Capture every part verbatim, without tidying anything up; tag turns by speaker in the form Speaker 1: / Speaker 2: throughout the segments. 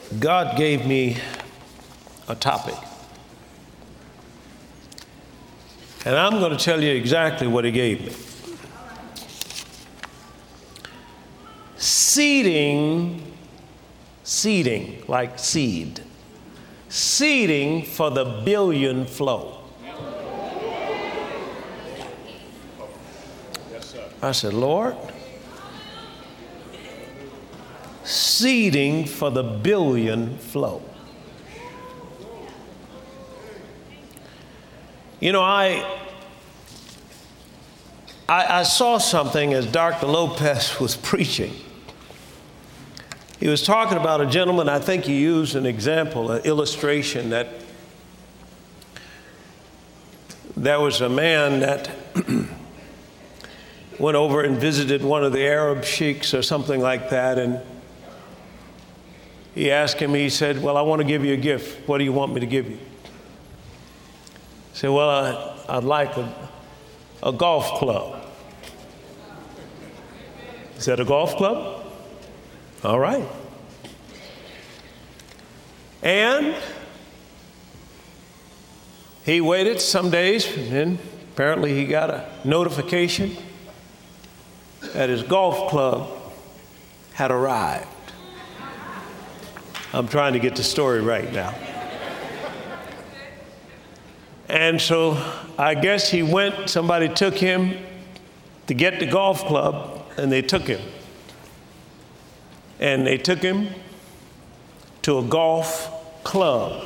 Speaker 1: God gave me a topic. And I'm going to tell you exactly what he gave me. Seeding, seeding, like seed. Seeding for the billion flow. I said, Lord, seeding for the billion flow. You know, I, I I saw something as Doctor Lopez was preaching. He was talking about a gentleman. I think he used an example, an illustration that there was a man that went over and visited one of the Arab sheiks or something like that, and he asked him, he said, well, I want to give you a gift. What do you want me to give you? He said, well, I, I'd like a, a golf club. He said, a golf club? All right. And he waited some days, and then apparently he got a notification that his golf club had arrived. I'm trying to get the story right now. And so I guess he went, somebody took him to get the golf club, and they took him. And they took him to a golf club.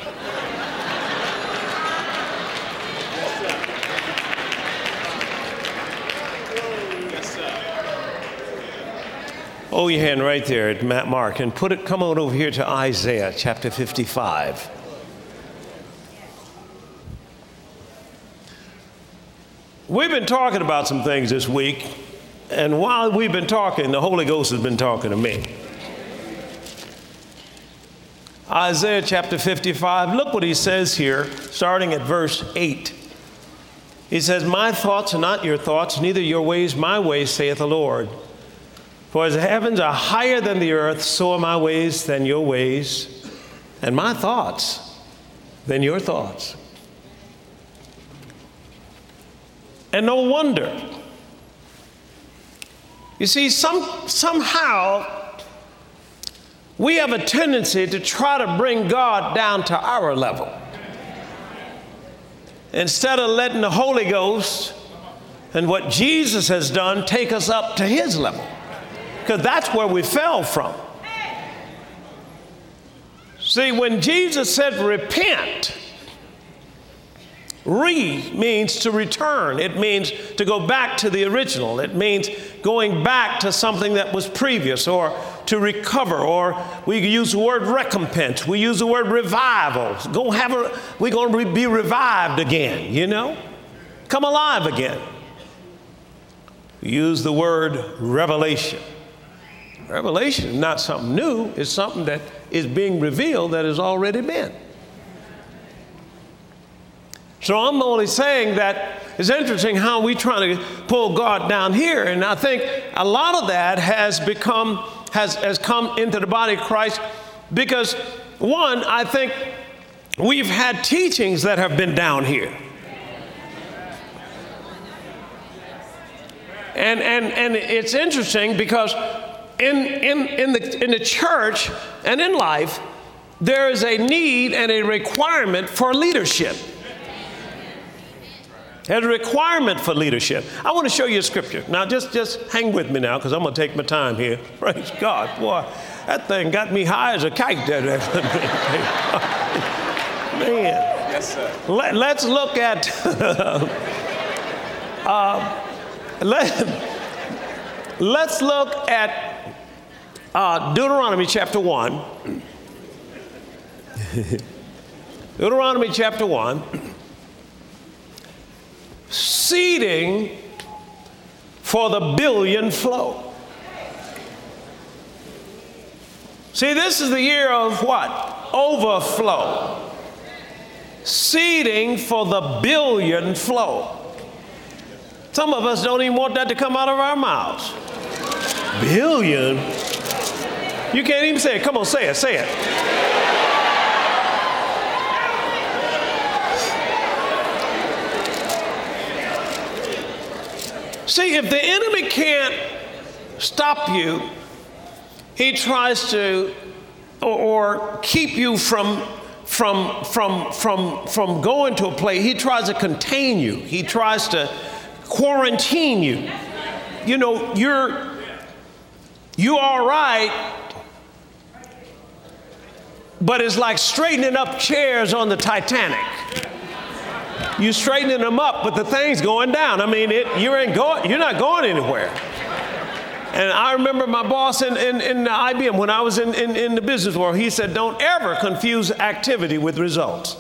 Speaker 1: Hold your hand right there at Matt Mark and put it, come on over here to Isaiah chapter fifty-five. We've been talking about some things this week, and while we've been talking, the Holy Ghost has been talking to me. Isaiah chapter fifty-five, look what he says here, starting at verse eight. He says, my thoughts are not your thoughts, neither your ways my ways, saith the Lord. For as the heavens are higher than the earth, so are my ways than your ways, and my thoughts than your thoughts. And no wonder. You see, some, somehow we have a tendency to try to bring God down to our level, instead of letting the Holy Ghost and what Jesus has done take us up to his level. Because that's where we fell from. See, when Jesus said repent, re means to return. It means to go back to the original. It means going back to something that was previous, or to recover, or we use the word recompense. We use the word revival. Go have a, we're going to be revived again, you know? Come alive again. We use the word revelation. Revelation is not something new. It's something that is being revealed that has already been. So I'm only saying that it's interesting how we try to pull God down here. And I think a lot of that has become, has, has come into the body of Christ because, one, I think we've had teachings that have been down here. And, and, and it's interesting because in, in, in, the, in the church and in life, there is a need and a requirement for leadership. There's a requirement for leadership. I want to show you a scripture. Now, just, just hang with me now, because I'm going to take my time here. Praise God. Boy, that thing got me high as a kite. Man.
Speaker 2: Yes, sir.
Speaker 1: Let, let's look at... uh, let, let's look at uh, Deuteronomy chapter one. Deuteronomy chapter one. Seeding for the billion flow. See, this is the year of what? Overflow. Seeding for the billion flow. Some of us don't even want that to come out of our mouths. Billion? You can't even say it. Come on, say it, say it. See, if the enemy can't stop you, he tries to or, or keep you from from from from from going to a place. He tries to contain you. He tries to quarantine you. You know, you're you all right, but it's like straightening up chairs on the Titanic. You're straightening them up, but the thing's going down. I mean, it, you ain't going, you're not going anywhere. And I remember my boss in, in, in I B M, when I was in, in, in the business world, he said, don't ever confuse activity with results.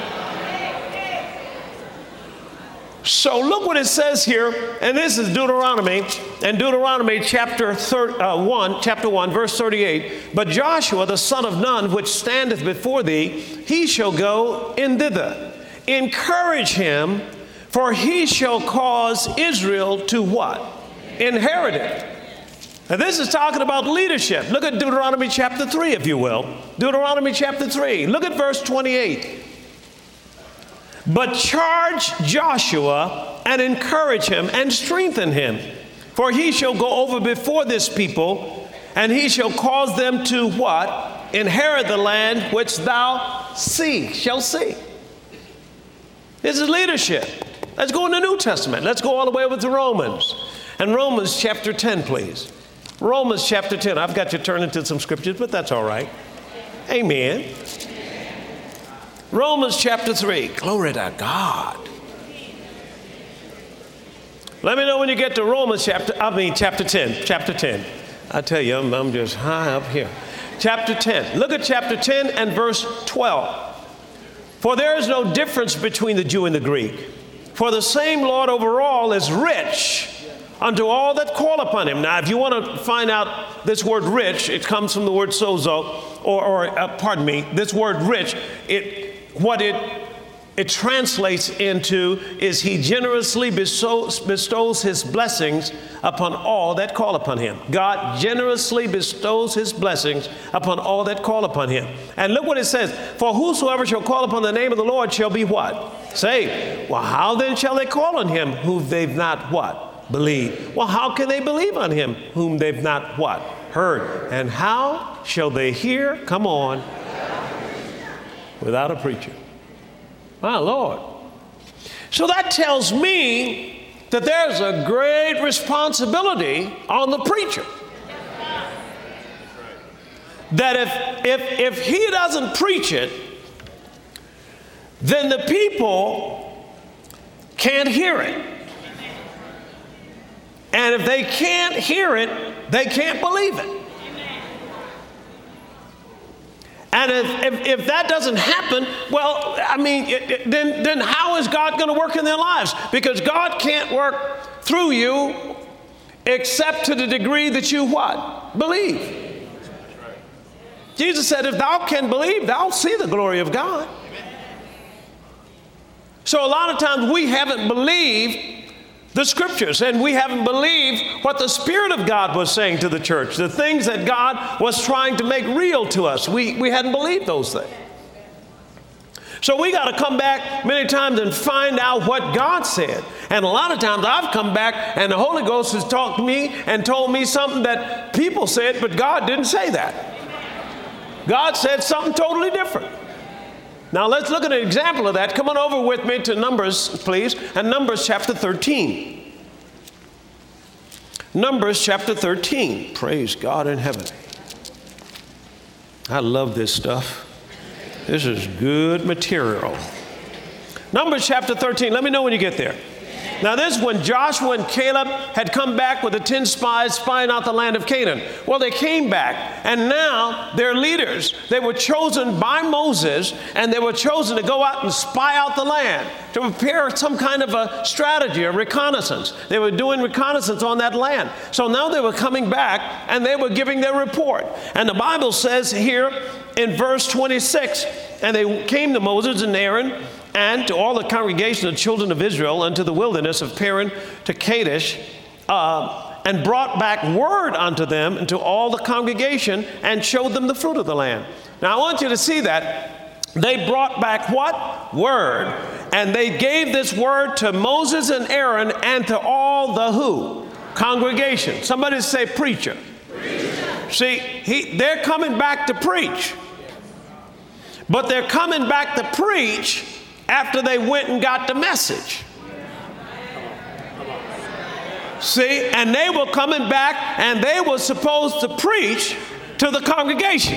Speaker 1: So look what it says here, and this is Deuteronomy, and Deuteronomy chapter thir- uh, one, chapter one, verse thirty-eight. But Joshua, the son of Nun, which standeth before thee, he shall go in thither. Encourage him, for he shall cause Israel to what? Inherit it. Now this is talking about leadership. Look at Deuteronomy chapter three, if you will. Deuteronomy chapter three. Look at verse twenty-eight. But charge Joshua and encourage him and strengthen him, for he shall go over before this people, and he shall cause them to what? Inherit the land which thou see, shall see. This is leadership. Let's go in the New Testament. Let's go all the way over to Romans. And Romans chapter ten, please. Romans chapter ten. I've got you turning to some scriptures, but that's all right. Amen. Romans chapter three. Glory to God. Let me know when you get to Romans chapter, I mean chapter ten. Chapter ten. I tell you, I'm, I'm just high up here. Chapter ten. Look at chapter ten and verse twelve. For there is no difference between the Jew and the Greek. For the same Lord over all is rich unto all that call upon him. Now, if you want to find out this word rich, it comes from the word sozo, or, or uh, pardon me, this word rich, it what it it translates into is he generously bestows, bestows his blessings upon all that call upon him. God generously bestows his blessings upon all that call upon him. And look what it says, for whosoever shall call upon the name of the Lord shall be what? Saved. Well, how then shall they call on him whom they've not what? Believed. Well, how can they believe on him whom they've not what? Heard. And how shall they hear? Come on. Without a preacher. My Lord. So that tells me that there's a great responsibility on the preacher. That if, if, if he doesn't preach it, then the people can't hear it. And if they can't hear it, they can't believe it. And if, if, if that doesn't happen, well, I mean, it, it, then, then how is God going to work in their lives? Because God can't work through you except to the degree that you what? Believe. Jesus said, if thou can believe, thou see the glory of God. So a lot of times we haven't believed the scriptures, and we haven't believed what the Spirit of God was saying to the church, the things that God was trying to make real to us. We, we hadn't believed those things. So we got to come back many times and find out what God said. And a lot of times I've come back and the Holy Ghost has talked to me and told me something that people said, but God didn't say that. God said something totally different. Now let's look at an example of that. Come on over with me to Numbers, please, and Numbers chapter thirteen. Numbers chapter thirteen. Praise God in heaven. I love this stuff. This is good material. Numbers chapter thirteen. Let me know when you get there. Now this is when Joshua and Caleb had come back with the ten spies spying out the land of Canaan. Well, they came back, and now they're leaders. They were chosen by Moses, and they were chosen to go out and spy out the land, to prepare some kind of a strategy, a reconnaissance. They were doing reconnaissance on that land. So now they were coming back, and they were giving their report. And the Bible says here in verse twenty-six, and they came to Moses and Aaron, and to all the congregation of the children of Israel unto the wilderness of Paran to Kadesh, uh, and brought back word unto them and to all the congregation and showed them the fruit of the land. Now I want you to see that they brought back what? Word. And they gave this word to Moses and Aaron and to all the who? Congregation. Somebody say preacher. Preacher. See, he, they're coming back to preach. But they're coming back to preach after they went and got the message. See, and they were coming back and they were supposed to preach to the congregation.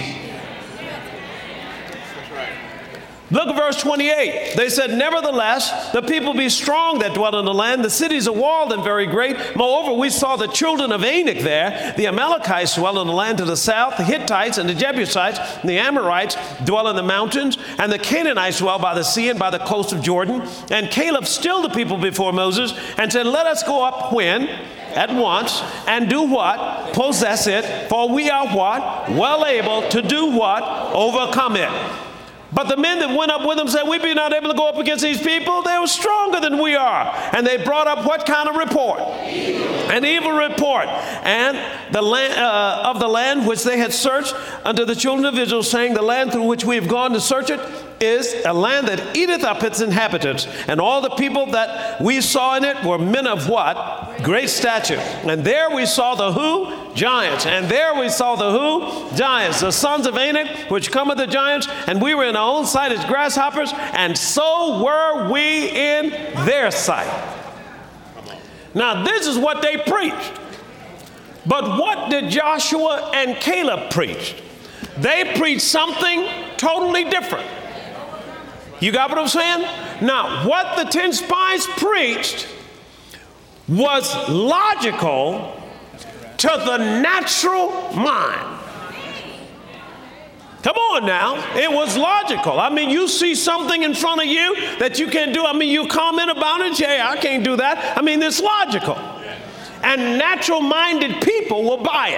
Speaker 1: Look at verse twenty-eight. They said, nevertheless, the people be strong that dwell in the land. The cities are walled and very great. Moreover, we saw the children of Anak there. The Amalekites dwell in the land to the south. The Hittites and the Jebusites and the Amorites dwell in the mountains. And the Canaanites dwell by the sea and by the coast of Jordan. And Caleb stilled the people before Moses and said, let us go up when? At once, and do what? Possess it. For we are what? Well able to do what? Overcome it. But the men that went up with them said, we be not able to go up against these people. They were stronger than we are. And they brought up what kind of report? Evil. An evil report. And the land, uh, of the land which they had searched unto the children of Israel, saying, the land through which we have gone to search it is a land that eateth up its inhabitants. And all the people that we saw in it were men of what? Great stature. And there we saw the who? Giants. And there we saw the who? Giants. The sons of Anak, which come of the giants. And we were in our own sight as grasshoppers. And so were we in their sight. Now this is what they preached. But what did Joshua and Caleb preach? They preached something totally different. You got what I'm saying? Now, what the ten spies preached was logical to the natural mind. Come on now. It was logical. I mean, you see something in front of you that you can't do. I mean, you comment about it. Yeah, I can't do that. I mean, it's logical. And natural-minded people will buy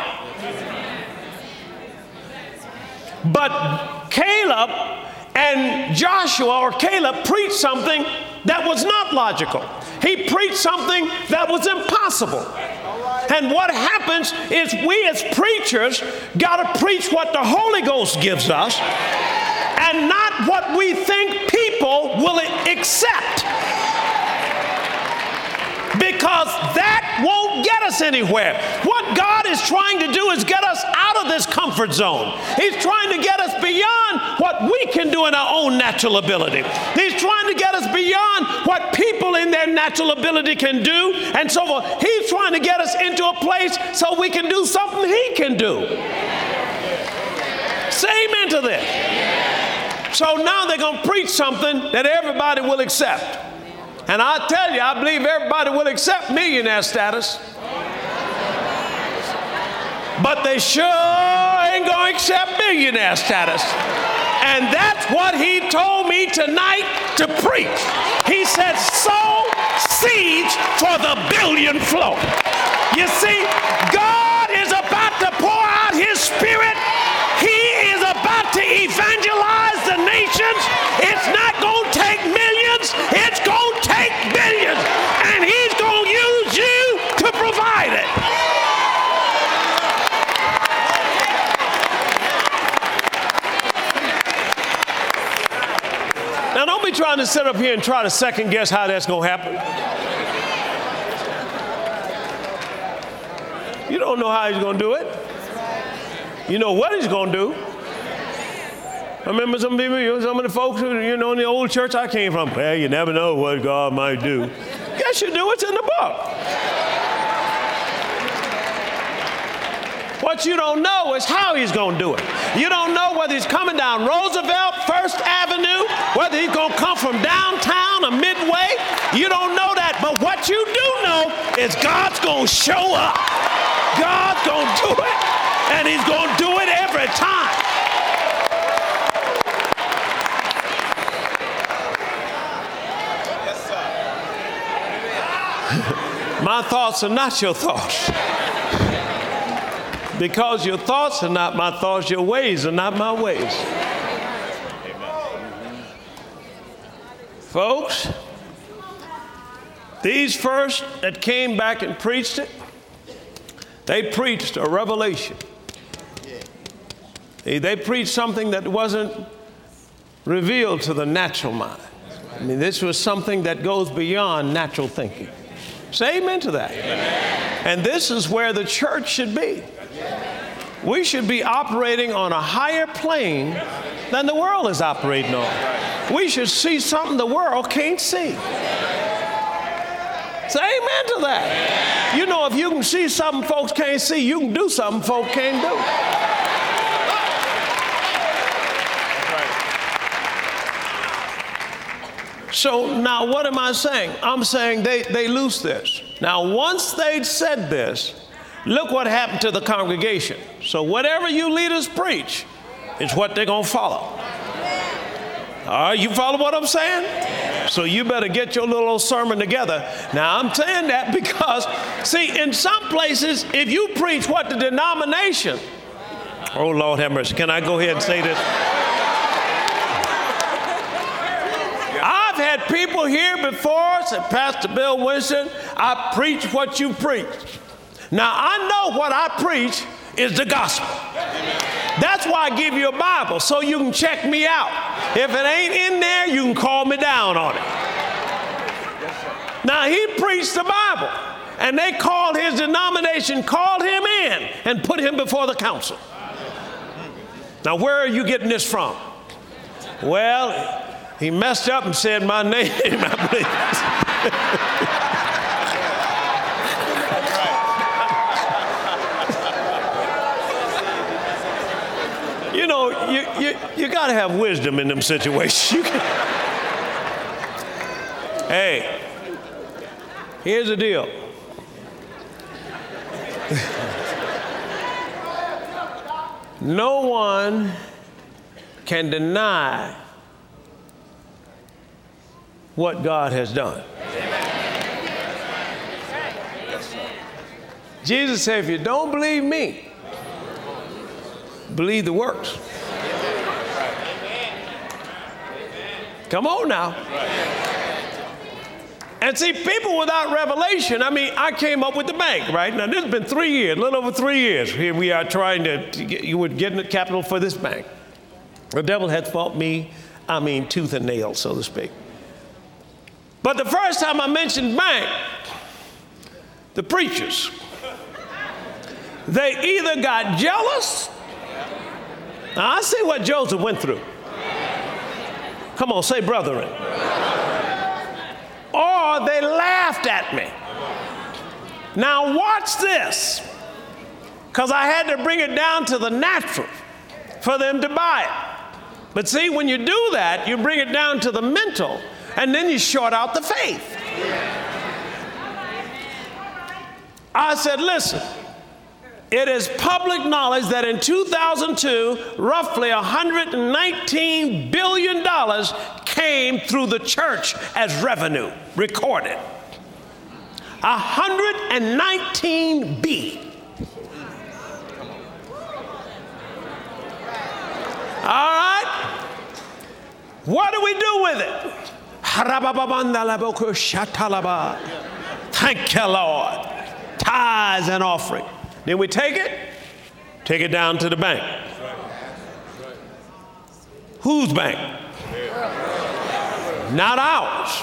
Speaker 1: it. But Caleb and Joshua or Caleb preached something that was not logical. He preached something that was impossible. And what happens is we as preachers got to preach what the Holy Ghost gives us and not what we think people will accept. Because that won't get us anywhere. What God is trying to do is get us out of this comfort zone. He's trying to get us beyond what we can do in our own natural ability. He's trying to get us beyond what people in their natural ability can do and so forth. He's trying to get us into a place so we can do something He can do. Say amen to this. So now they're going to preach something that everybody will accept. And I tell you, I believe everybody will accept millionaire status. But they sure ain't going to accept millionaire status. And that's what He told me tonight to preach. He said, sow seeds for the billion flow. You see, God is about to pour out His Spirit. He is about to evangelize the nations. It's not going to take millions. It's going to take billions. And He's going to use you to provide it. Now, don't be trying to sit up here and try to second guess how that's going to happen. You don't know how He's going to do it. You know what He's going to do. I remember some people, some of the folks who, you know, in the old church I came from, well, you never know what God might do. Yes, you do. It's in the book. What you don't know is how He's going to do it. You don't know whether He's coming down Roosevelt, First Avenue, whether He's going to come from downtown or midway. You don't know that. But what you do know is God's going to show up. God's going to do it. And He's going to do it every time. My thoughts are not your thoughts. Because your thoughts are not my thoughts, your ways are not my ways. Amen. Folks, these first that came back and preached it, They preached a revelation. They preached something that wasn't revealed to the natural mind. I mean, this was something that goes beyond natural thinking. Say amen to that. Amen. And this is where the church should be. We should be operating on a higher plane than the world is operating on. We should see something the world can't see. Say amen to that. You know, if you can see something folks can't see, you can do something folks can't do. So now what am I saying? I'm saying they, they lose this. Now once they'd said this, look what happened to the congregation. So whatever you leaders preach is what they're going to follow. All right, you follow what I'm saying? So you better get your little old sermon together. Now I'm saying that because, see, in some places, if you preach what the denomination, oh Lord have mercy, can I go ahead and say this? I've had people here before say, Pastor Bill Winston, I preach what you preach. Now I know what I preach is the gospel. That's why I give you a Bible, so you can check me out. If it ain't in there, you can call me down on it. Now he preached the Bible, and they called his denomination, called him in, and put him before the council. Now where are you getting this from? Well, he messed up and said my name, I believe. You know, you, you, you got to have wisdom in them situations. You can... Hey, here's the deal. No one can deny what God has done. Jesus said, if you don't believe me, believe the works. Come on now. And see, people without revelation, I mean, I came up with the bank, right? Now, this has been three years, a little over three years. Here we are trying to, to get, you were getting the capital for this bank. The devil had fought me, I mean, tooth and nail, so to speak. But the first time I mentioned bank, the preachers, they either got jealous. Now, I see what Joseph went through. Come on, say brethren. Or they laughed at me. Now watch this, because I had to bring it down to the natural for them to buy it. But see, when you do that, you bring it down to the mental, and then you short out the faith. I said, listen, it is public knowledge that in two thousand two, roughly one hundred nineteen billion dollars came through the church as revenue, recorded. one hundred nineteen B. All right? What do we do with it? Thank you, Lord. Tithes and offering. Then we take it, take it down to the bank. Whose bank? Not ours.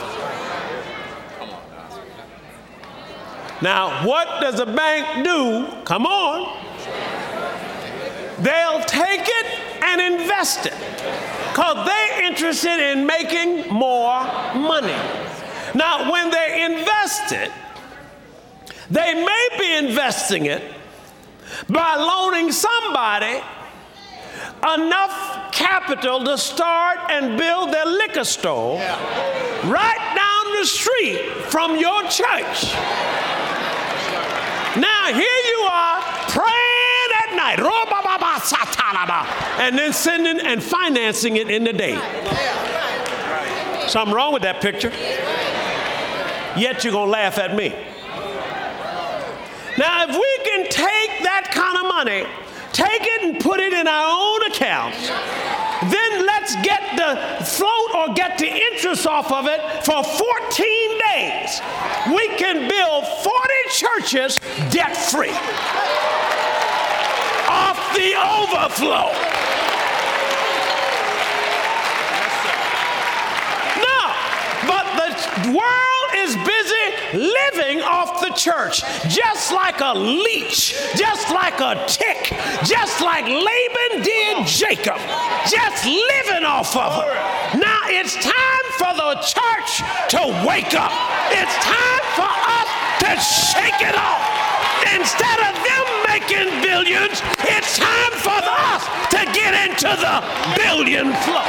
Speaker 1: Now, what does the bank do? Come on. They'll take it and invest it because they're interested in making more money. Now, when they invest it, they may be investing it by loaning somebody enough capital to start and build their liquor store right down the street from your church. Now here you are praying at night, and then sending and financing it in the day. Something wrong with that picture. Yet you're going to laugh at me. Now, if we can take that kind of money, take it and put it in our own accounts, then let's just get the float or get the interest off of it for fourteen days, we can build forty churches debt-free off the overflow. No, but the world is busy living off the church, just like a leech, just like a tick, just like Laban did Jacob, just living off of it. Now it's time for the church to wake up. It's time for us to shake it off. Instead of them making billions, it's time for us to get into the billion flow.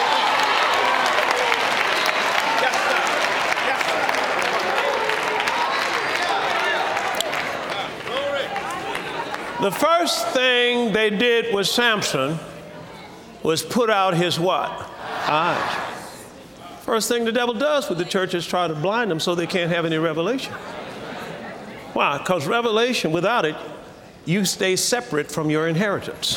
Speaker 1: The first thing they did with Samson was put out his what? Eyes. First thing the devil does with the church is try to blind them so they can't have any revelation. Why? Because revelation, without it, you stay separate from your inheritance.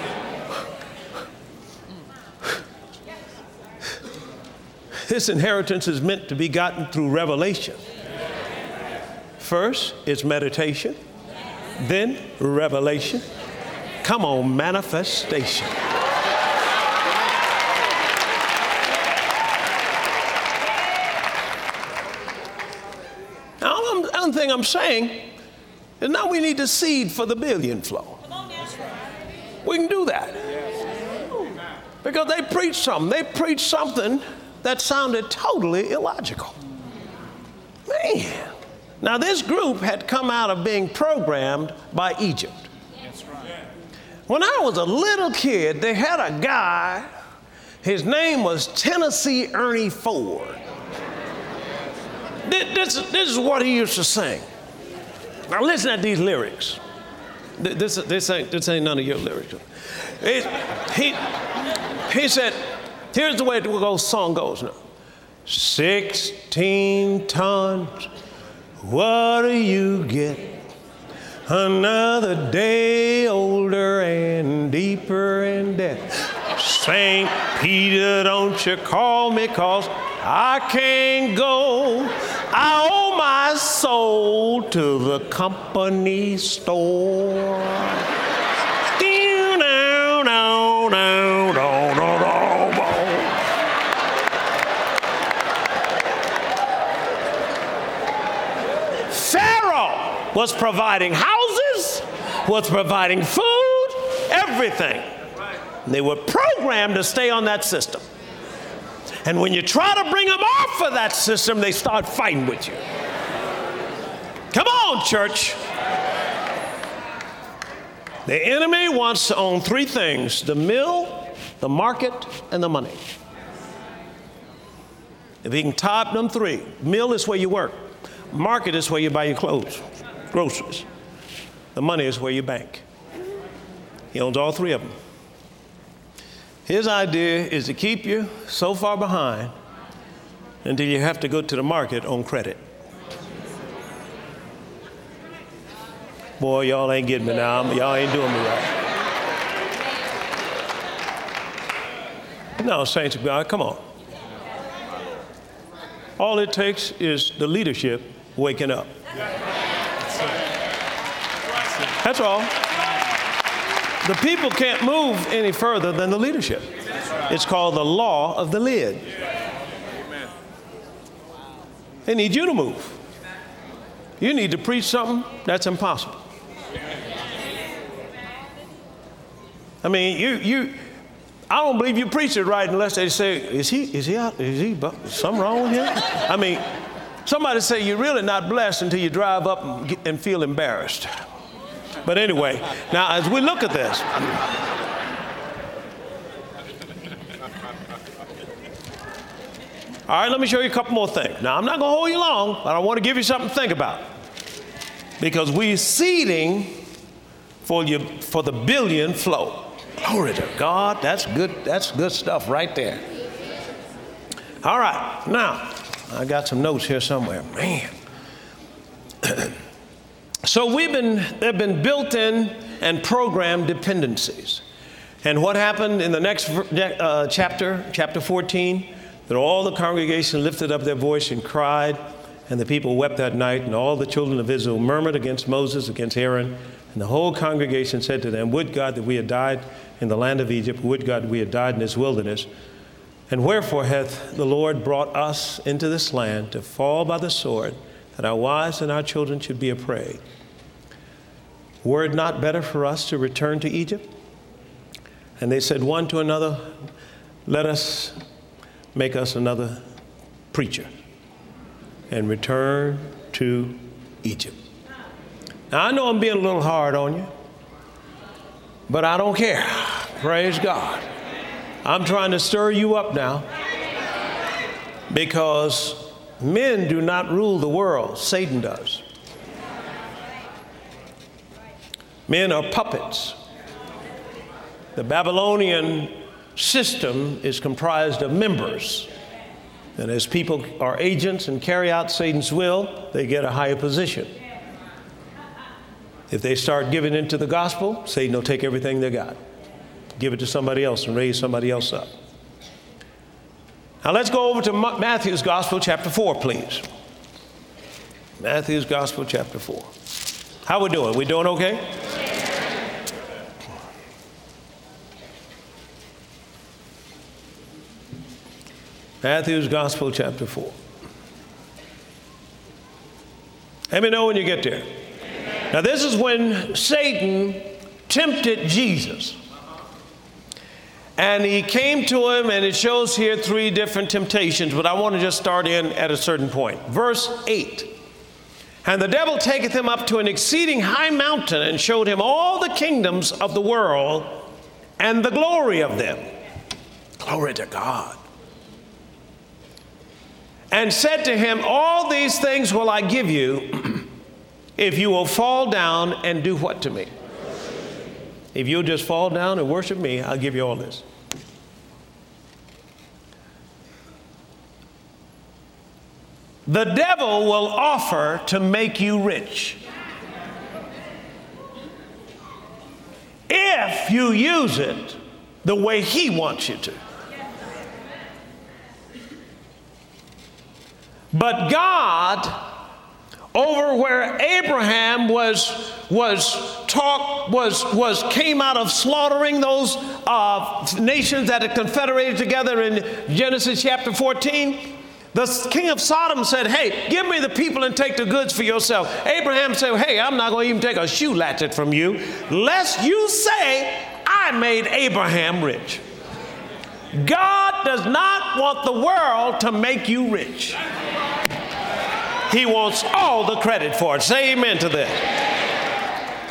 Speaker 1: This inheritance is meant to be gotten through revelation. First, it's meditation. Then revelation. Come on, manifestation. Now, the other thing I'm saying is now we need to seed for the billion flow. We can do that. Because they preached something. They preached something that sounded totally illogical. Man. Now, this group had come out of being programmed by Egypt. When I was a little kid, they had a guy, his name was Tennessee Ernie Ford. This, this is what he used to sing. Now, listen at these lyrics. This, this, ain't, this ain't none of your lyrics. It, he, he said, here's the way the song goes now. Sixteen tons. What do you get? Another day older and deeper in debt. Saint Peter, don't you call me, 'cause I can't go. I owe my soul to the company store. No, no, no, no, no, no. Was providing houses, was providing food, everything. They were programmed to stay on that system. And when you try to bring them off of that system, they start fighting with you. Come on, church. The enemy wants to own three things: the mill, the market, and the money. If he can tie up them three, mill is where you work. Market is where you buy your clothes. Groceries. The money is where you bank. He owns all three of them. His idea is to keep you so far behind until you have to go to the market on credit. Boy, y'all ain't getting me now. Y'all ain't doing me right. No, saints of God, come on. All it takes is the leadership waking up. That's all. The people can't move any further than the leadership. It's called the law of the lid. They need you to move. You need to preach something that's impossible. I mean, you, you, I don't believe you preach it right unless they say, is he, is he out, is he, something wrong with him? I mean, somebody say you're really not blessed until you drive up and, get, and feel embarrassed. But anyway, now as we look at this, all right, let me show you a couple more things. Now, I'm not going to hold you long, but I want to give you something to think about. Because we're seeding for you for the billion flow. Glory to God. That's good. That's good stuff right there. All right. Now, I got some notes here somewhere. Man. So we've been, there have been built-in and programmed dependencies. And what happened in the next uh, chapter, chapter fourteen, that all the congregation lifted up their voice and cried, and the people wept that night, and all the children of Israel murmured against Moses, against Aaron, and the whole congregation said to them, would God that we had died in the land of Egypt, would God we had died in this wilderness. And wherefore hath the Lord brought us into this land to fall by the sword, that our wives and our children should be a prey? Were it not better for us to return to Egypt? And they said one to another, let us make us another preacher and return to Egypt. Now, I know I'm being a little hard on you, but I don't care. Praise God. I'm trying to stir you up now, because men do not rule the world. Satan does. Men are puppets. The Babylonian system is comprised of members. And as people are agents and carry out Satan's will, they get a higher position. If they start giving into the gospel, Satan will take everything they got, give it to somebody else and raise somebody else up. Now let's go over to Matthew's Gospel, chapter four, please. Matthew's Gospel, chapter four. How we doing? We doing okay? Matthew's Gospel, chapter four. Let me know when you get there. Amen. Now, this is when Satan tempted Jesus. And he came to him, and it shows here three different temptations, but I want to just start in at a certain point. Verse eight. And the devil taketh him up to an exceeding high mountain, and showed him all the kingdoms of the world and the glory of them. Glory to God. And said to him, all these things will I give you if you will fall down and do what to me? If you'll just fall down and worship me, I'll give you all this. The devil will offer to make you rich if you use it the way he wants you to. But God, over where Abraham was was taught was was came out of slaughtering those uh, nations that had confederated together in Genesis chapter fourteen, the king of Sodom said, hey, give me the people and take the goods for yourself. Abraham said, hey, I'm not going to even take a shoe latchet from you, lest you say I made Abraham rich. God does not want the world to make you rich. He wants all the credit for it. Say amen to that.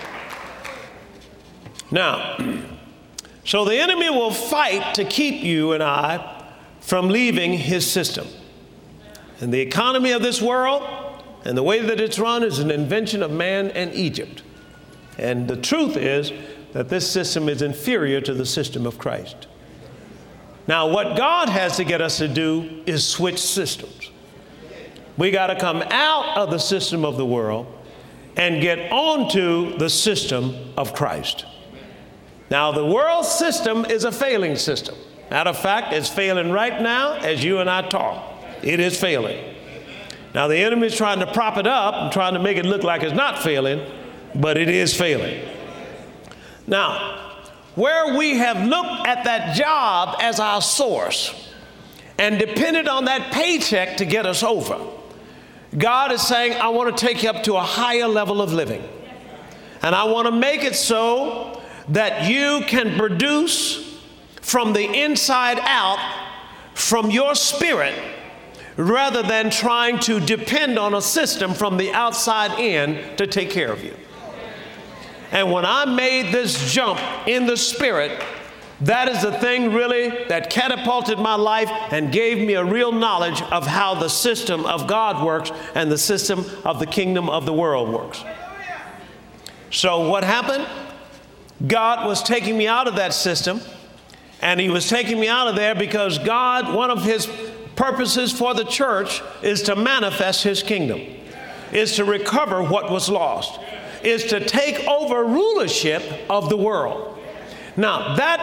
Speaker 1: Now, so the enemy will fight to keep you and I from leaving his system. And the economy of this world and the way that it's run is an invention of man and Egypt. And the truth is that this system is inferior to the system of Christ. Now, what God has to get us to do is switch systems. We got to come out of the system of the world and get onto the system of Christ. Now, the world system is a failing system. Matter of fact, it's failing right now as you and I talk. It is failing. Now, the enemy is trying to prop it up and trying to make it look like it's not failing, but it is failing. Now, where we have looked at that job as our source and depended on that paycheck to get us over, God is saying, I want to take you up to a higher level of living. And I want to make it so that you can produce from the inside out, from your spirit, rather than trying to depend on a system from the outside in to take care of you. And when I made this jump in the spirit, that is the thing really that catapulted my life and gave me a real knowledge of how the system of God works and the system of the kingdom of the world works. So what happened? God was taking me out of that system, and he was taking me out of there because God, one of his purposes for the church is to manifest his kingdom, is to recover what was lost, is to take over rulership of the world. Now, that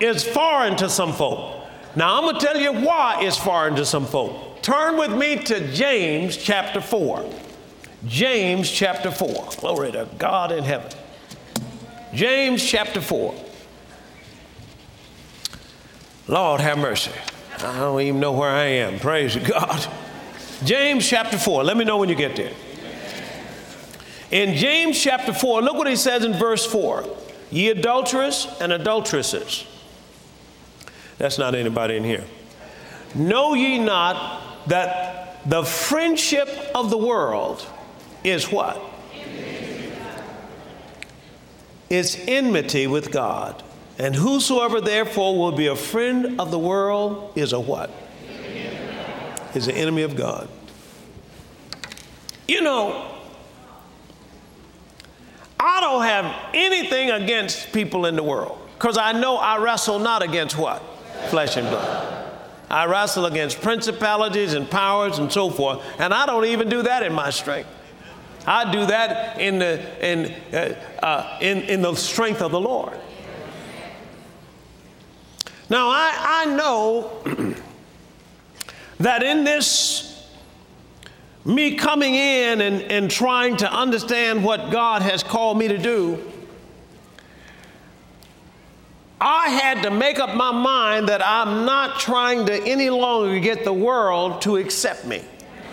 Speaker 1: is foreign to some folk. Now, I'm going to tell you why it's foreign to some folk. Turn with me to James chapter four. James chapter four. Glory to God in heaven. James chapter four. Lord have mercy. I don't even know where I am. Praise God. James chapter four. Let me know when you get there. In James chapter four, look what he says in verse four. Ye adulterers and adulteresses. That's not anybody in here. Know ye not that the friendship of the world is what? It's enmity with God. And whosoever therefore will be a friend of the world is a what? Is an enemy of God. You know, I don't have anything against people in the world, because I know I wrestle not against what? Flesh and blood. I wrestle against principalities and powers and so forth, and I don't even do that in my strength. I do that in the in uh, uh, in in the strength of the Lord. Now I I know that in this me coming in and, and trying to understand what God has called me to do, I had to make up my mind that I'm not trying to any longer get the world to accept me.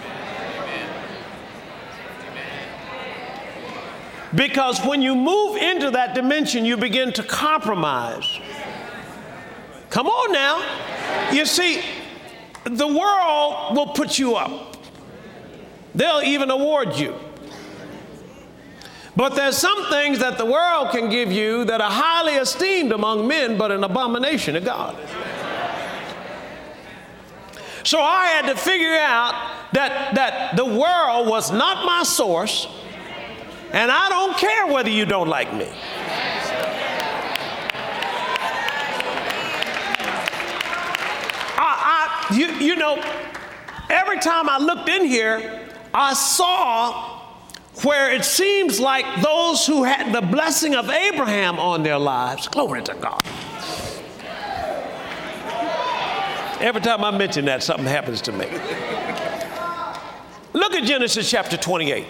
Speaker 1: Because when you move into that dimension, you begin to compromise. Come on now. You see, the world will put you up. They'll even award you. But there's some things that the world can give you that are highly esteemed among men, but an abomination to God. So I had to figure out that, that the world was not my source, and I don't care whether you don't like me. I, I, you, you know, every time I looked in here, I saw where it seems like those who had the blessing of Abraham on their lives, glory to God. Every time I mention that, something happens to me. Look at Genesis chapter twenty-eight.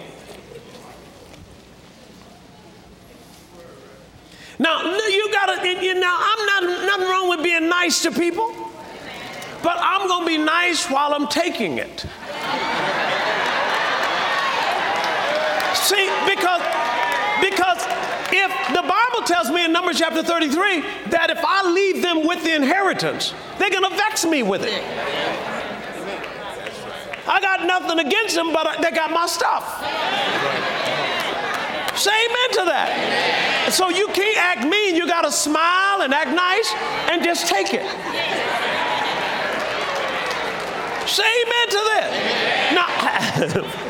Speaker 1: Now, you gotta, you know, I'm not, nothing wrong with being nice to people, but I'm gonna be nice while I'm taking it. See, because, because if the Bible tells me in Numbers chapter thirty-three that if I leave them with the inheritance, they're going to vex me with it. I got nothing against them, but they got my stuff. Say amen to that. So you can't act mean. You got to smile and act nice and just take it. Say amen to this. Now,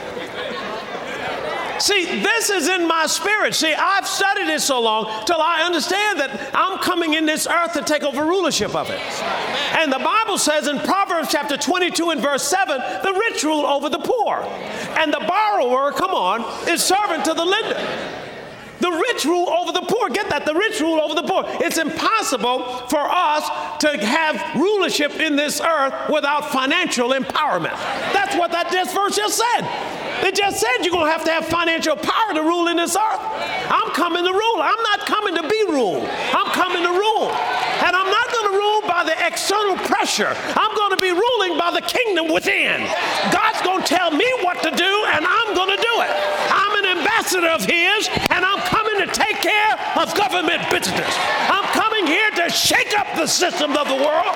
Speaker 1: see, this is in my spirit. See, I've studied it so long till I understand that I'm coming in this earth to take over rulership of it. And the Bible says in Proverbs chapter twenty-two and verse seven, the rich rule over the poor. And the borrower, come on, is servant to the lender. The rich rule over the poor. Get that? The rich rule over the poor. It's impossible for us to have rulership in this earth without financial empowerment. That's what that this verse just said. It just said you're going to have to have financial power to rule in this earth. I'm coming to rule. I'm not coming to be ruled. I'm coming to rule. And I'm not going to rule by the external pressure. I'm going to be ruling by the kingdom within. God's going to tell me what to do, and I'm going to do it. I'm an ambassador of His, and I'm coming to take care of government business. I'm coming here to shake up the systems of the world.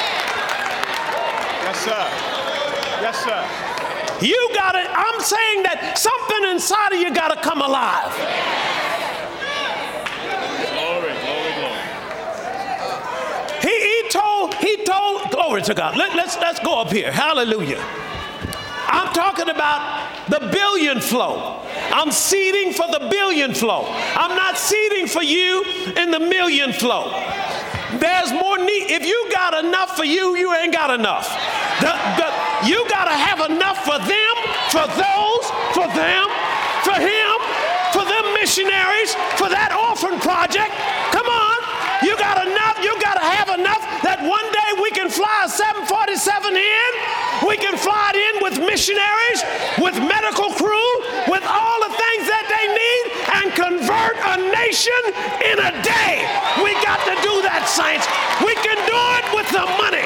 Speaker 2: Yes, sir. Yes, sir.
Speaker 1: You got it. I'm saying that something inside of you got to come alive.
Speaker 2: Glory, glory, glory.
Speaker 1: He, he told, he told, glory to God. Let, let's, let's go up here. Hallelujah. I'm talking about the billion flow. I'm seeding for the billion flow. I'm not seeding for you in the million flow. There's more need. If you got enough for you, you ain't got enough. The, the, you got to have enough for them, for those, for them, for him, for them missionaries, for that orphan project. Come on. You got enough, you got to have enough that one day we can fly a seven forty-seven in. We can fly it in with missionaries, with medical crew, with all the things that they need, and convert a nation in a day. We got to do that, saints. We can do it with the money.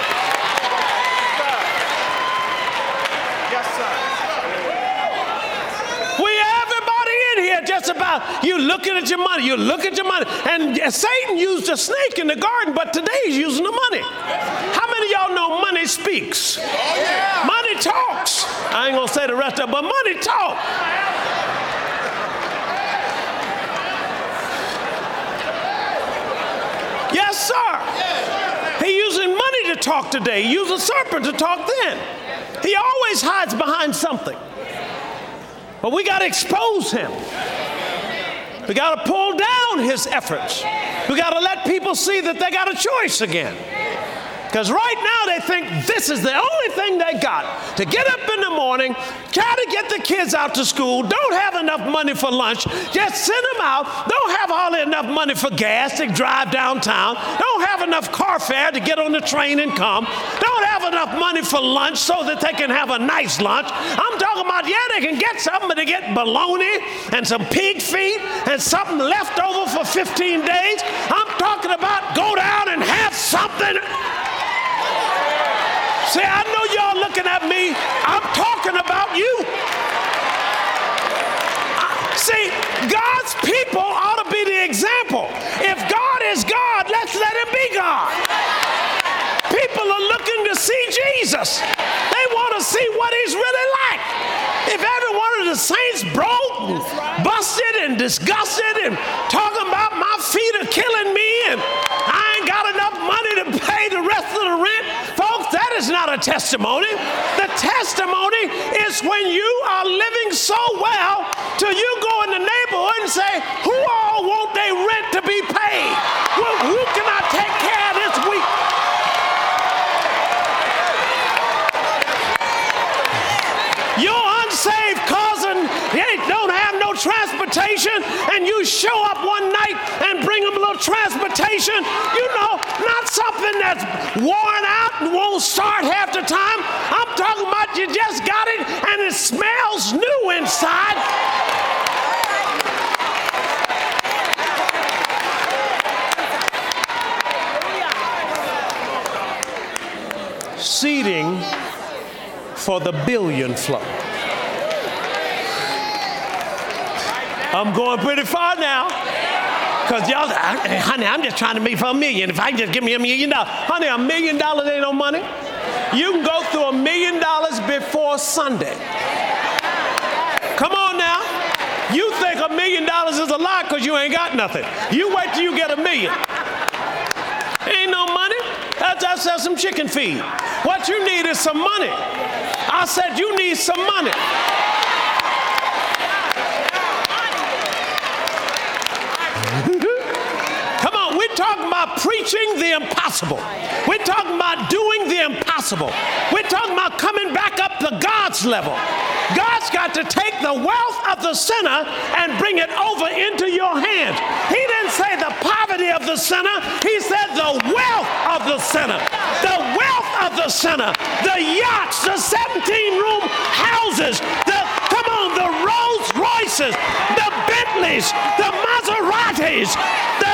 Speaker 2: Yes, sir.
Speaker 1: We, everybody in here, just about, you looking at your money, you look at your money. And Satan used a snake in the garden, but today he's using the money. How many of y'all know money speaks?
Speaker 2: Oh, yeah.
Speaker 1: Money talks. I ain't gonna say the rest of it, but money talk. Yes, sir. He using money to talk today. He used a serpent to talk then. He always hides behind something. But we got to expose him. We got to pull down his efforts. We got to let people see that they got a choice again. Because right now they think this is the only thing they got. To get up in the morning, try to get the kids out to school, don't have enough money for lunch, just send them out, don't have hardly enough money for gas to drive downtown, don't have enough car fare to get on the train and come, don't have enough money for lunch so that they can have a nice lunch. I'm talking about, yeah, they can get something, but they get bologna and some pig feet and something left over for fifteen days. I'm talking about go down and have something. See, I know y'all looking at me. I'm talking about you. See, God's people ought to be the example. If God is God, let's let him be God. People are looking to see Jesus. They want to see what he's really like. If every one of the saints broke and busted and disgusted and talking about my feet are killing me and I ain't got enough money to pay the rest of the rent, folks, that is not a testimony. The testimony is when you are living so well till you go in the neighborhood and say, who all want their rent to be paid? Well, who can I take care of this week? Your unsaved cousin, they don't have no transportation, and you show up one night and bring them a little transportation, you know, not something that's worn out and won't start half the time. I'm talking about you just got it and it smells new inside. Seeding for the billion flow. I'm going pretty far now. Because y'all, I, honey, I'm just trying to make for a million. If I can just give me a million dollars. Honey, a million dollars ain't no money. You can go through a million dollars before Sunday. Come on now. You think a million dollars is a lot because you ain't got nothing. You wait till you get a million. Ain't no money. That's just sell some chicken feed. What you need is some money. I said you need some money. Come on, we're talking about preaching the impossible. We're talking about doing the impossible. We're talking about coming back up to God's level. God's got to take the wealth of the sinner and bring it over into your hands. He didn't say the poverty of the sinner. He said the wealth of the sinner. The wealth of the sinner. The yachts, the seventeen-room houses, the, come on, the Rolls Royces, the Bentleys, the Maseratis, the...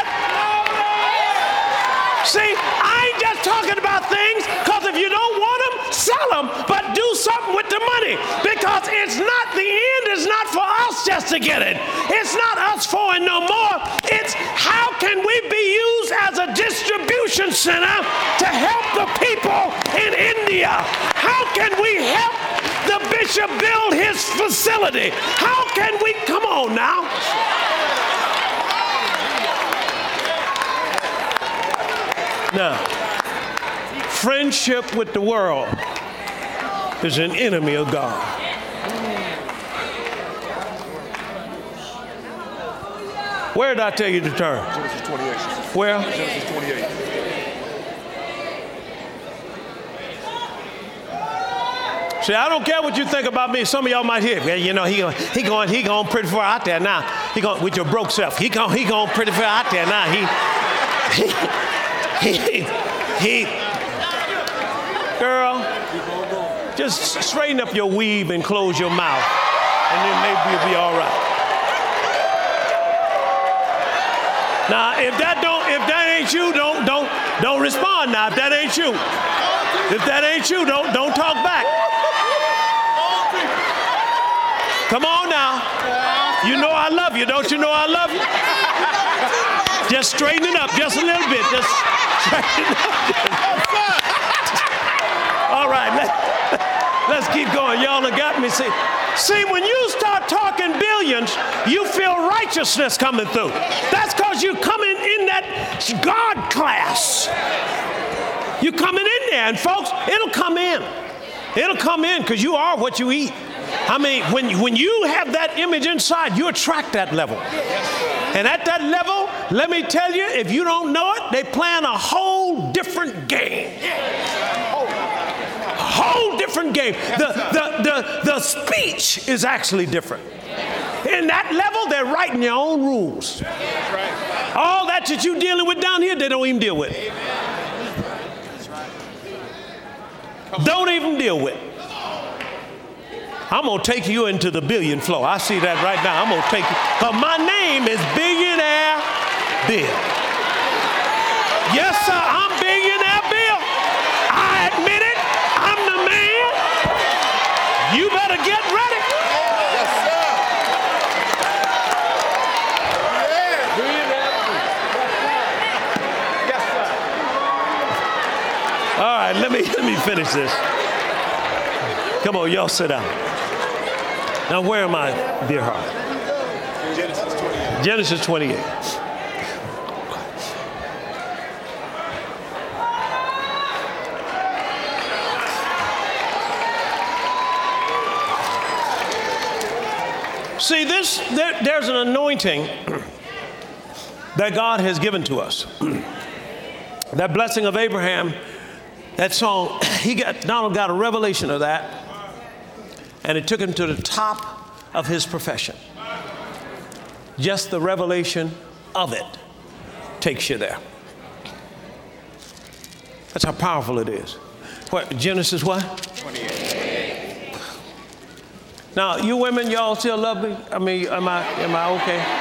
Speaker 1: See, I ain't just talking about things because if you don't want them, sell them, but do something with the money. Because it's not, the end is not for us just to get it. It's not us for it no more. It's how can we be used as a distribution center to help the people in India? How can we help the bishop build his facility? How can we, come on now. Now, friendship with the world is an enemy of God. Where did I tell you to turn?
Speaker 2: Genesis twenty-eight.
Speaker 1: Where?
Speaker 2: Genesis twenty-eight.
Speaker 1: See, I don't care what you think about me. Some of y'all might hear, well, you know, he going, he going, he going pretty far out there now. He going with your broke self. He going, he going pretty far out there now. He. he, he, he, girl, just straighten up your weave and close your mouth, and then maybe you'll be all right. Now, if that don't, if that ain't you, don't, don't, don't respond now. If that ain't you, if that ain't you, don't, don't talk back. Come on now. You know I love you. Don't you know I love you? Just straighten it up just a little bit. Just straighten it up. All right, let, let's keep going. Y'all have got me. See, see, when you start talking billions, you feel righteousness coming through. That's because you're coming in that God class. You're coming in there, and folks, it'll come in. It'll come in because you are what you eat. I mean, when, when you have that image inside, you attract that level. And at that level, let me tell you, if you don't know it, they playing a whole different game. A whole different game. The, the, the, the speech is actually different. In that level, they're writing their own rules. All that that you're dealing with down here, they don't even deal with. Don't even deal with. I'm going to take you into the billion flow. I see that right now. I'm going to take you. Because my name is Billionaire Bill. Yes, sir. I'm Billionaire Bill. I admit it. I'm the man. You better get ready.
Speaker 2: Yes, sir. Yeah.
Speaker 1: Billionaire Bill.
Speaker 2: Yes, sir.
Speaker 1: All right. Let me, let me finish this. Come on, y'all sit down. Now, where am I, dear heart?
Speaker 2: Genesis twenty-eight.
Speaker 1: Genesis twenty-eight. See, this there, there's an anointing that God has given to us. That blessing of Abraham, that song, he got Donald got a revelation of that. And it took him to the top of his profession. Just the revelation of it takes you there. That's how powerful it is. What, Genesis what?
Speaker 2: twenty-eight.
Speaker 1: Now, you women, y'all still love me? I mean, am I, am I okay?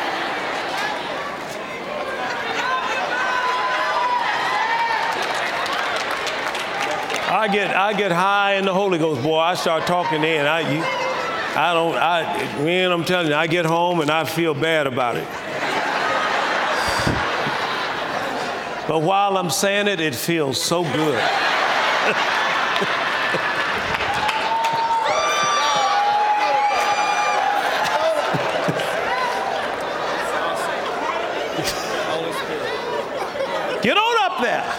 Speaker 1: I get I get high in the Holy Ghost, boy. I start talking in. I you, I don't I man, I'm telling you, I get home and I feel bad about it. But while I'm saying it, it feels so good. Get on up there.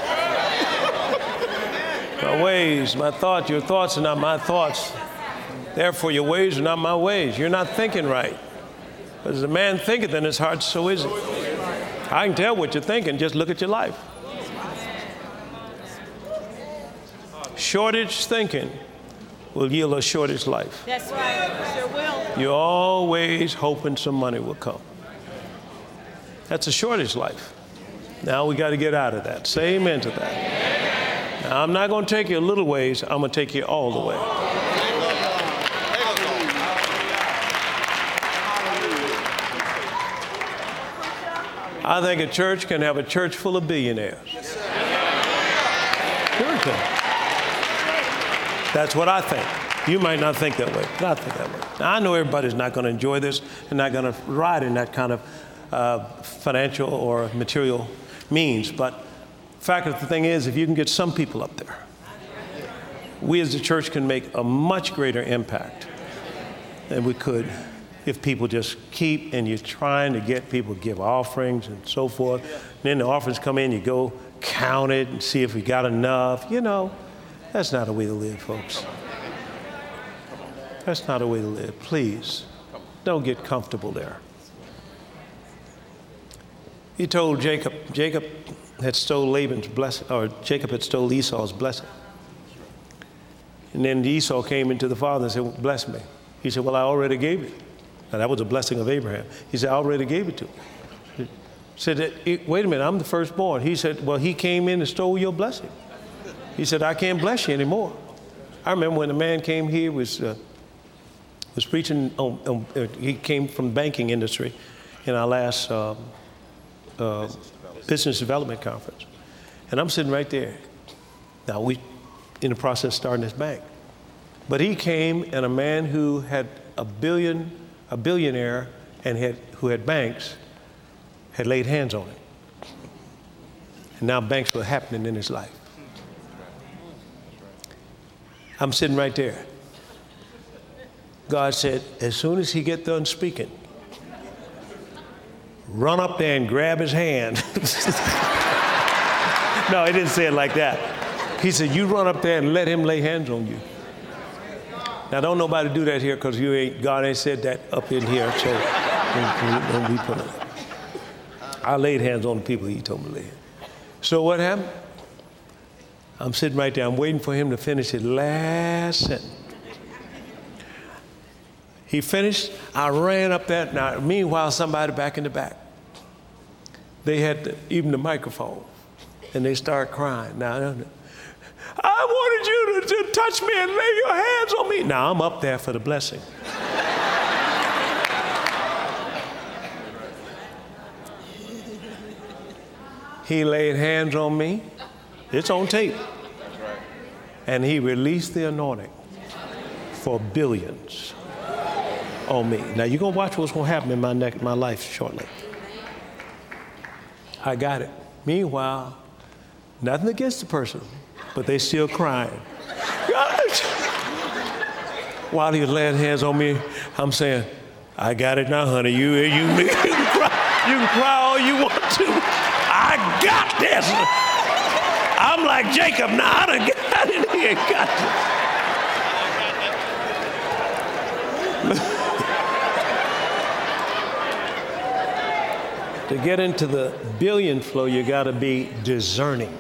Speaker 1: My ways, my thoughts, your thoughts are not my thoughts. Therefore, your ways are not my ways. You're not thinking right. But as a man thinketh in his heart, so is it. I can tell what you're thinking. Just look at your life. Shortage thinking will yield a shortage life.
Speaker 3: That's right. Sure will.
Speaker 1: You're always hoping some money will come. That's a shortage life. Now we got to get out of that. Say amen to that. Now, I'm not going to take you a little ways. I'm going to take you all the way. I think a church can have a church full of billionaires. Sure it can. That's what I think. You might not think that way, but I think that way. Now, I know everybody's not going to enjoy this and not going to ride in that kind of uh, financial or material means, but the fact of the thing is, if you can get some people up there, we as a church can make a much greater impact than we could if people just keep, and you're trying to get people to give offerings and so forth. And then the offerings come in, you go count it and see if we got enough. You know, that's not a way to live, folks. That's not a way to live. Please, don't get comfortable there. He told Jacob, Jacob had stole Laban's blessing, or Jacob had stole Esau's blessing. And then Esau came into the father and said, well, bless me. He said, well, I already gave it. Now, that was a blessing of Abraham. He said, I already gave it to him. Said, wait a minute, I'm the firstborn. He said, well, he came in and stole your blessing. He said, I can't bless you anymore. I remember when the man came here, was uh, was preaching, on, on, uh, he came from the banking industry in our last uh, uh, business development conference. And I'm sitting right there. Now, we in the process of starting this bank. But he came, and a man who had a billion, a billionaire, and had who had banks, had laid hands on him. And now banks were happening in his life. I'm sitting right there. God said, as soon as he get done speaking, run up there and grab his hand. No, he didn't say it like that. He said, you run up there and let him lay hands on you. Now, don't nobody do that here, because you ain't, God ain't said that up in here, so don't, don't be putting it. I laid hands on the people he told me to lay hands. So what happened? I'm sitting right there. I'm waiting for him to finish his last sentence. He finished. I ran up there. Now, meanwhile, somebody back in the back, they had the, even the microphone, and they started crying. Now, I wanted you to, to touch me and lay your hands on me. Now, I'm up there for the blessing. He laid hands on me. It's on tape. And he released the anointing for billions on me. Now, you're going to watch what's going to happen in my, neck, my life shortly. I got it. Meanwhile, nothing against the person, but they still crying. Gosh. While he was laying hands on me, I'm saying, I got it now, honey. You, you, you, can, cry, you can cry all you want to. I got this. I'm like Jacob now. I done got it here. Got it. To get into the billion flow, you got to be discerning,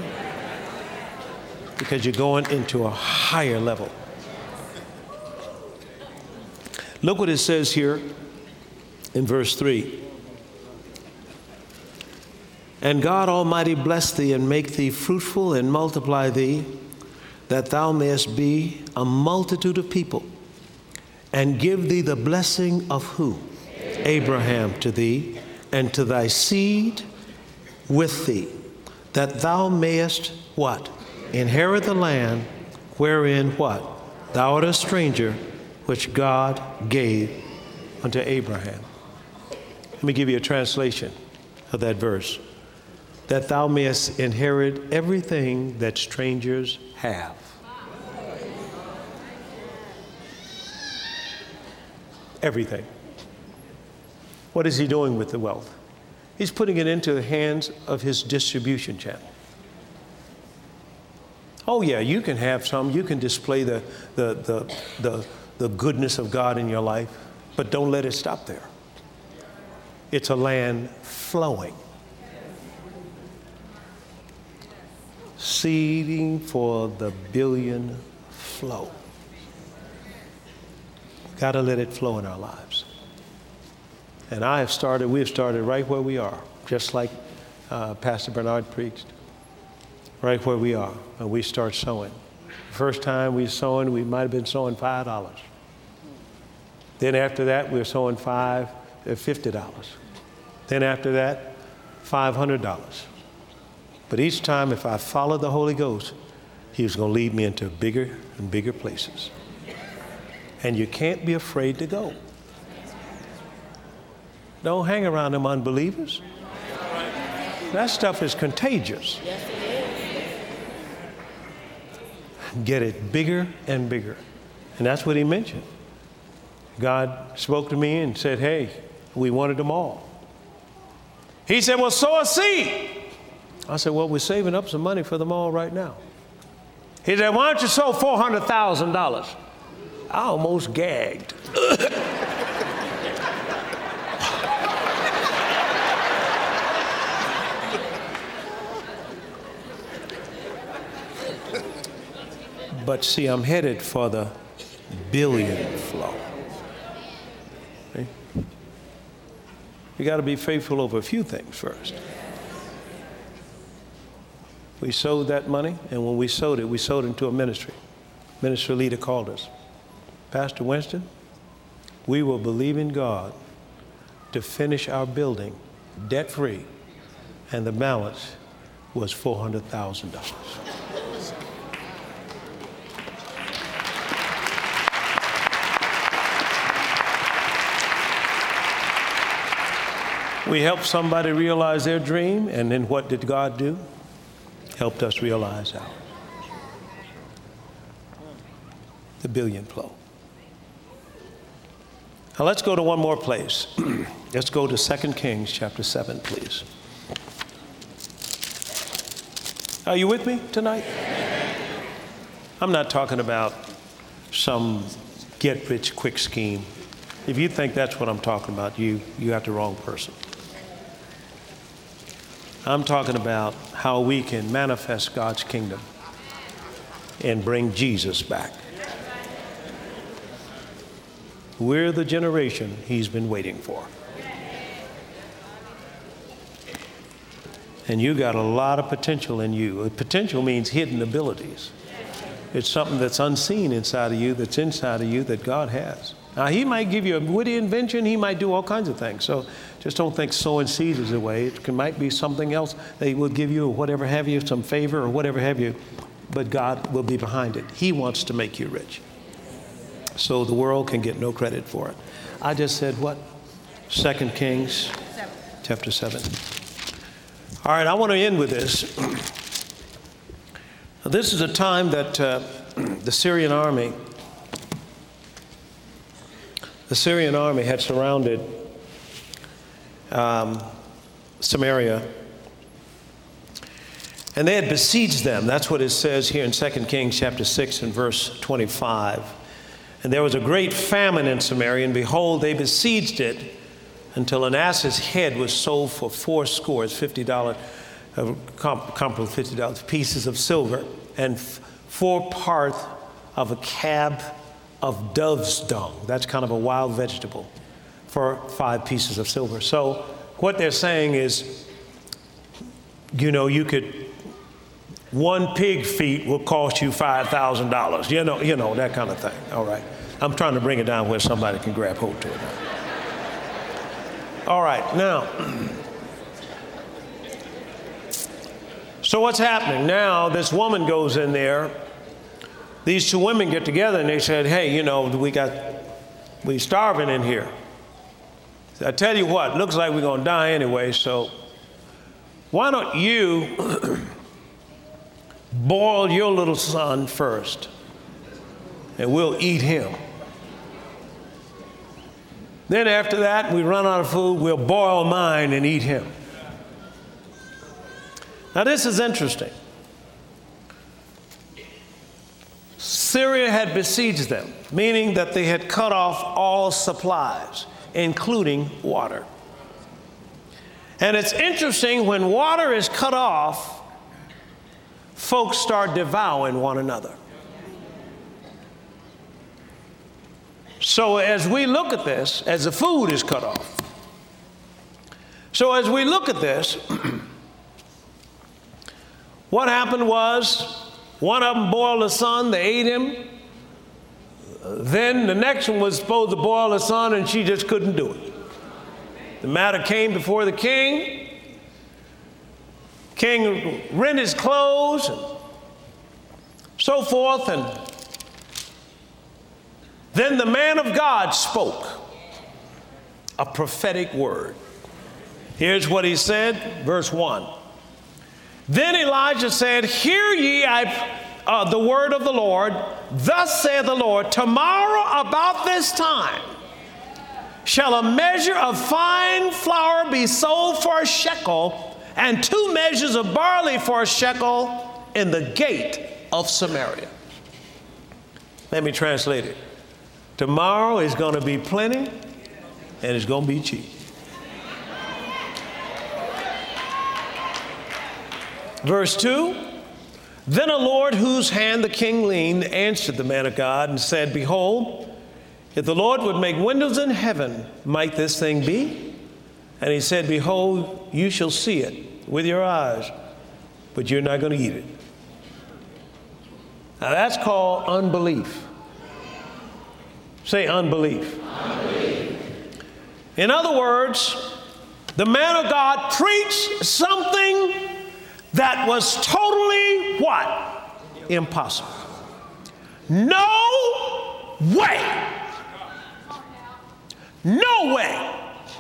Speaker 1: because you're going into a higher level. Look what it says here in verse three. And God Almighty bless thee and make thee fruitful and multiply thee, that thou mayest be a multitude of people, and give thee the blessing of who? Abraham to thee, and to thy seed with thee, that thou mayest what? Inherit the land wherein what? Thou art a stranger, which God gave unto Abraham. Let me give you a translation of that verse. That thou mayest inherit everything that strangers have. Everything. What is he doing with the wealth? He's putting it into the hands of his distribution channel. Oh yeah, you can have some. You can display the, the, the, the, the goodness of God in your life, but don't let it stop there. It's a land flowing. Seeding for the billion flow. Got to let it flow in our lives. And I have started, we have started right where we are, just like uh, Pastor Bernard preached, right where we are, and we start sowing. The first time we sowing, we might have been sowing five dollars. Then after that, we were sowing five, uh, fifty dollars. Then after that, five hundred dollars. But each time, if I followed the Holy Ghost, he was going to lead me into bigger and bigger places. And you can't be afraid to go. Don't hang around them unbelievers. That stuff is contagious. Get it bigger and bigger. And that's what he mentioned. God spoke to me and said, hey, we wanted them all. He said, well, sow a seed. I said, well, we're saving up some money for them all right now. He said, why don't you sow four hundred thousand dollars? I almost gagged. But see, I'm headed for the billion flow. Okay? You got to be faithful over a few things first. We sowed that money, and when we sowed it, we sowed it into a ministry. Ministry leader called us. Pastor Winston, we will believe in God to finish our building debt-free, and the balance was four hundred thousand dollars. We helped somebody realize their dream, and then what did God do? Helped us realize ours. The billion flow. Now let's go to one more place. Let's go to Second Kings chapter seven, please. Are you with me tonight? I'm not talking about some get-rich-quick scheme. If you think that's what I'm talking about, you, you got the wrong person. I'm talking about how we can manifest God's kingdom and bring Jesus back. We're the generation he's been waiting for. And you got a lot of potential in you. Potential means hidden abilities. It's something that's unseen inside of you, that's inside of you, that God has. Now, he might give you a witty invention. He might do all kinds of things. So just don't think sowing seeds is the way. It can, might be something else. They will give you whatever have you, some favor or whatever have you. But God will be behind it. He wants to make you rich. So the world can get no credit for it. I just said what? Second Kings chapter seven. All right, I want to end with this. This is a time that uh, the Syrian army, the Syrian army had surrounded um, Samaria, and they had besieged them. That's what it says here in Second Kings chapter six and verse twenty-five. And there was a great famine in Samaria, and behold, they besieged it until an ass's head was sold for four scores, fifty dollars, uh, comparable fifty dollars pieces of silver, and f- four parts of a cab of dove's dung. That's kind of a wild vegetable, for five pieces of silver. So what they're saying is, you know, you could, one pig feet will cost you five thousand dollars. You know, you know, that kind of thing. All right. I'm trying to bring it down where somebody can grab hold to it now. All right, now, so what's happening? Now this woman goes in there. These two women get together and they said, hey, you know, we got, we starving in here. I tell you what, looks like we're going to die anyway, so why don't you boil your little son first, and we'll eat him. Then after that, we run out of food, we'll boil mine and eat him. Now this is interesting. Syria had besieged them, meaning that they had cut off all supplies, including water. And it's interesting, when water is cut off, folks start devouring one another. So as we look at this, as the food is cut off, so as we look at this, what happened was, one of them boiled a son, they ate him. Then the next one was supposed to boil a son, and she just couldn't do it. The matter came before the king. King rent his clothes and so forth, and then the man of God spoke a prophetic word. Here's what he said, verse one. Then Elijah said, hear ye I, uh, the word of the Lord. Thus saith the Lord, tomorrow about this time shall a measure of fine flour be sold for a shekel, and two measures of barley for a shekel in the gate of Samaria. Let me translate it. Tomorrow is going to be plenty, and it's going to be cheap. Verse two, then a Lord whose hand the king leaned answered the man of God and said, behold, if the Lord would make windows in heaven, might this thing be? And he said, behold, you shall see it with your eyes, but you're not going to eat it. Now that's called unbelief. Say unbelief. Unbelief. In other words, the man of God preached something that was totally what? Impossible. No way. No way.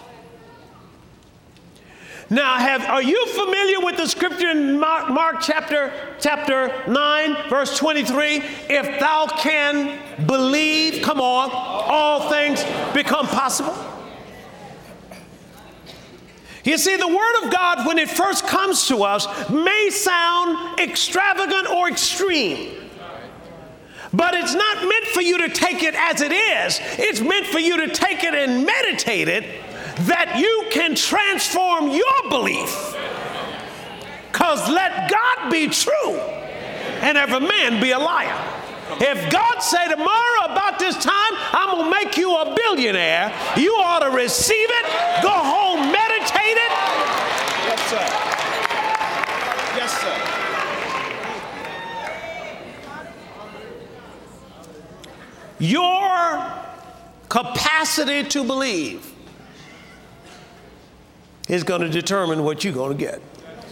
Speaker 1: Now, have, are you familiar with the scripture in Mark, Mark chapter, chapter nine, verse twenty-three? If thou can believe, come on, all things become possible. You see, the Word of God, when it first comes to us, may sound extravagant or extreme. But it's not meant for you to take it as it is. It's meant for you to take it and meditate it, that you can transform your belief. Because let God be true and every man be a liar. If God say tomorrow about this time, I'm going to make you a billionaire, you ought to receive it, go home, meditate it.
Speaker 2: Yes, sir. Yes, sir.
Speaker 1: Your capacity to believe is going to determine what you're going to get.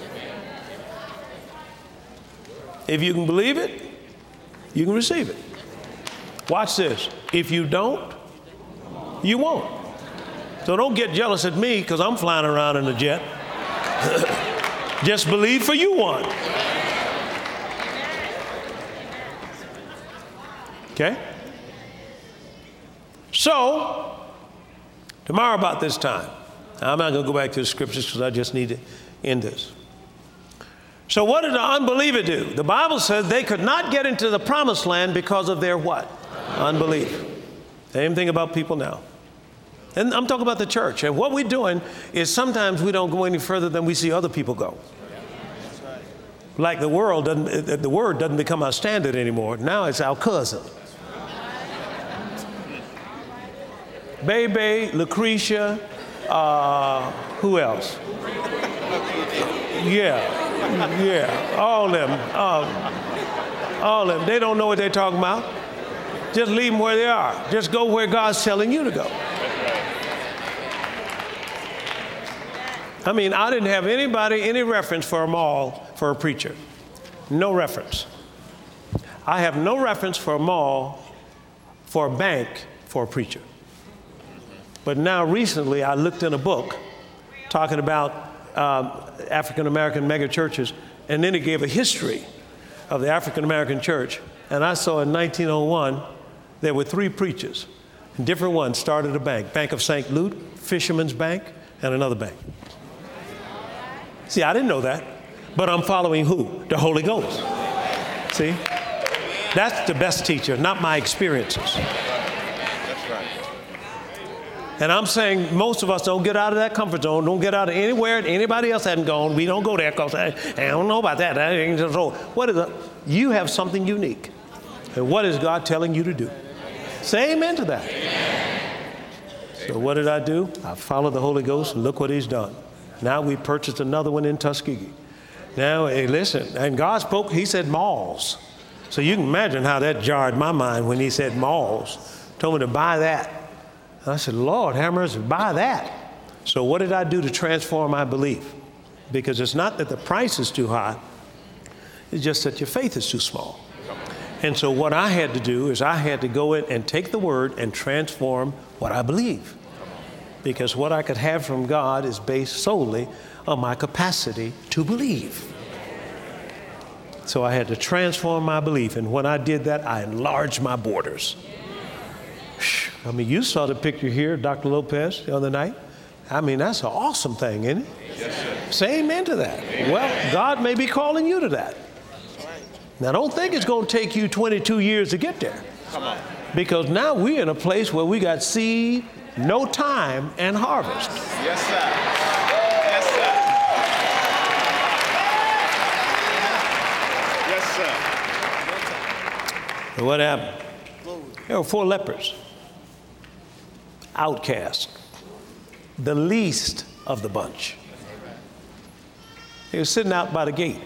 Speaker 1: If you can believe it, you can receive it. Watch this. If you don't, you won't. So don't get jealous at me because I'm flying around in a jet. Just believe for you one. Okay? So, tomorrow about this time, I'm not going to go back to the scriptures because I just need to end this. So what did the unbeliever do? The Bible says they could not get into the promised land because of their what? Unbelief. Same thing about people now. And I'm talking about the church. And what we're doing is sometimes we don't go any further than we see other people go. Like the world doesn't, the word doesn't become our standard anymore. Now it's our cousin. Bebe, Lucretia, uh, who else? Yeah. Yeah, all of them, uh, all of them. They don't know what they're talking about. Just leave them where they are. Just go where God's telling you to go. I mean, I didn't have anybody, any reference for a mall for a preacher. No reference. I have no reference for a mall for a bank for a preacher. But now recently I looked in a book talking about Um, African-American mega churches, and then it gave a history of the African-American church. And I saw in nineteen oh one, there were three preachers, and different ones started a bank. Bank of Saint Luke, Fisherman's Bank, and another bank. See, I didn't know that, but I'm following who? The Holy Ghost. See? That's the best teacher, not my experiences. And I'm saying most of us don't get out of that comfort zone, don't get out of anywhere anybody else hasn't gone. We don't go there because I, I don't know about that. I ain't just so. What is it? You have something unique. And what is God telling you to do? Say amen to that. So what did I do? I followed the Holy Ghost, and look what he's done. Now we purchased another one in Tuskegee. Now, hey, listen, and God spoke, he said malls. So you can imagine how that jarred my mind when he said malls. Told me to buy that. I said, Lord, have mercy, buy that. So what did I do to transform my belief? Because it's not that the price is too high. It's just that your faith is too small. And so what I had to do is I had to go in and take the word and transform what I believe. Because what I could have from God is based solely on my capacity to believe. So I had to transform my belief. And when I did that, I enlarged my borders. I mean, you saw the picture here, Doctor Lopez, the other night. I mean, that's an awesome thing, isn't it? Yes, sir. Say amen to that. Amen. Well, God may be calling you to that. Now, don't think it's going to take you twenty-two years to get there. Come on. Because now we're in a place where we got seed, no time, and harvest.
Speaker 2: Yes, sir. Yes, sir. Yes, sir.
Speaker 1: So what happened? There were four lepers. Outcast, the least of the bunch. He was sitting out by the gate.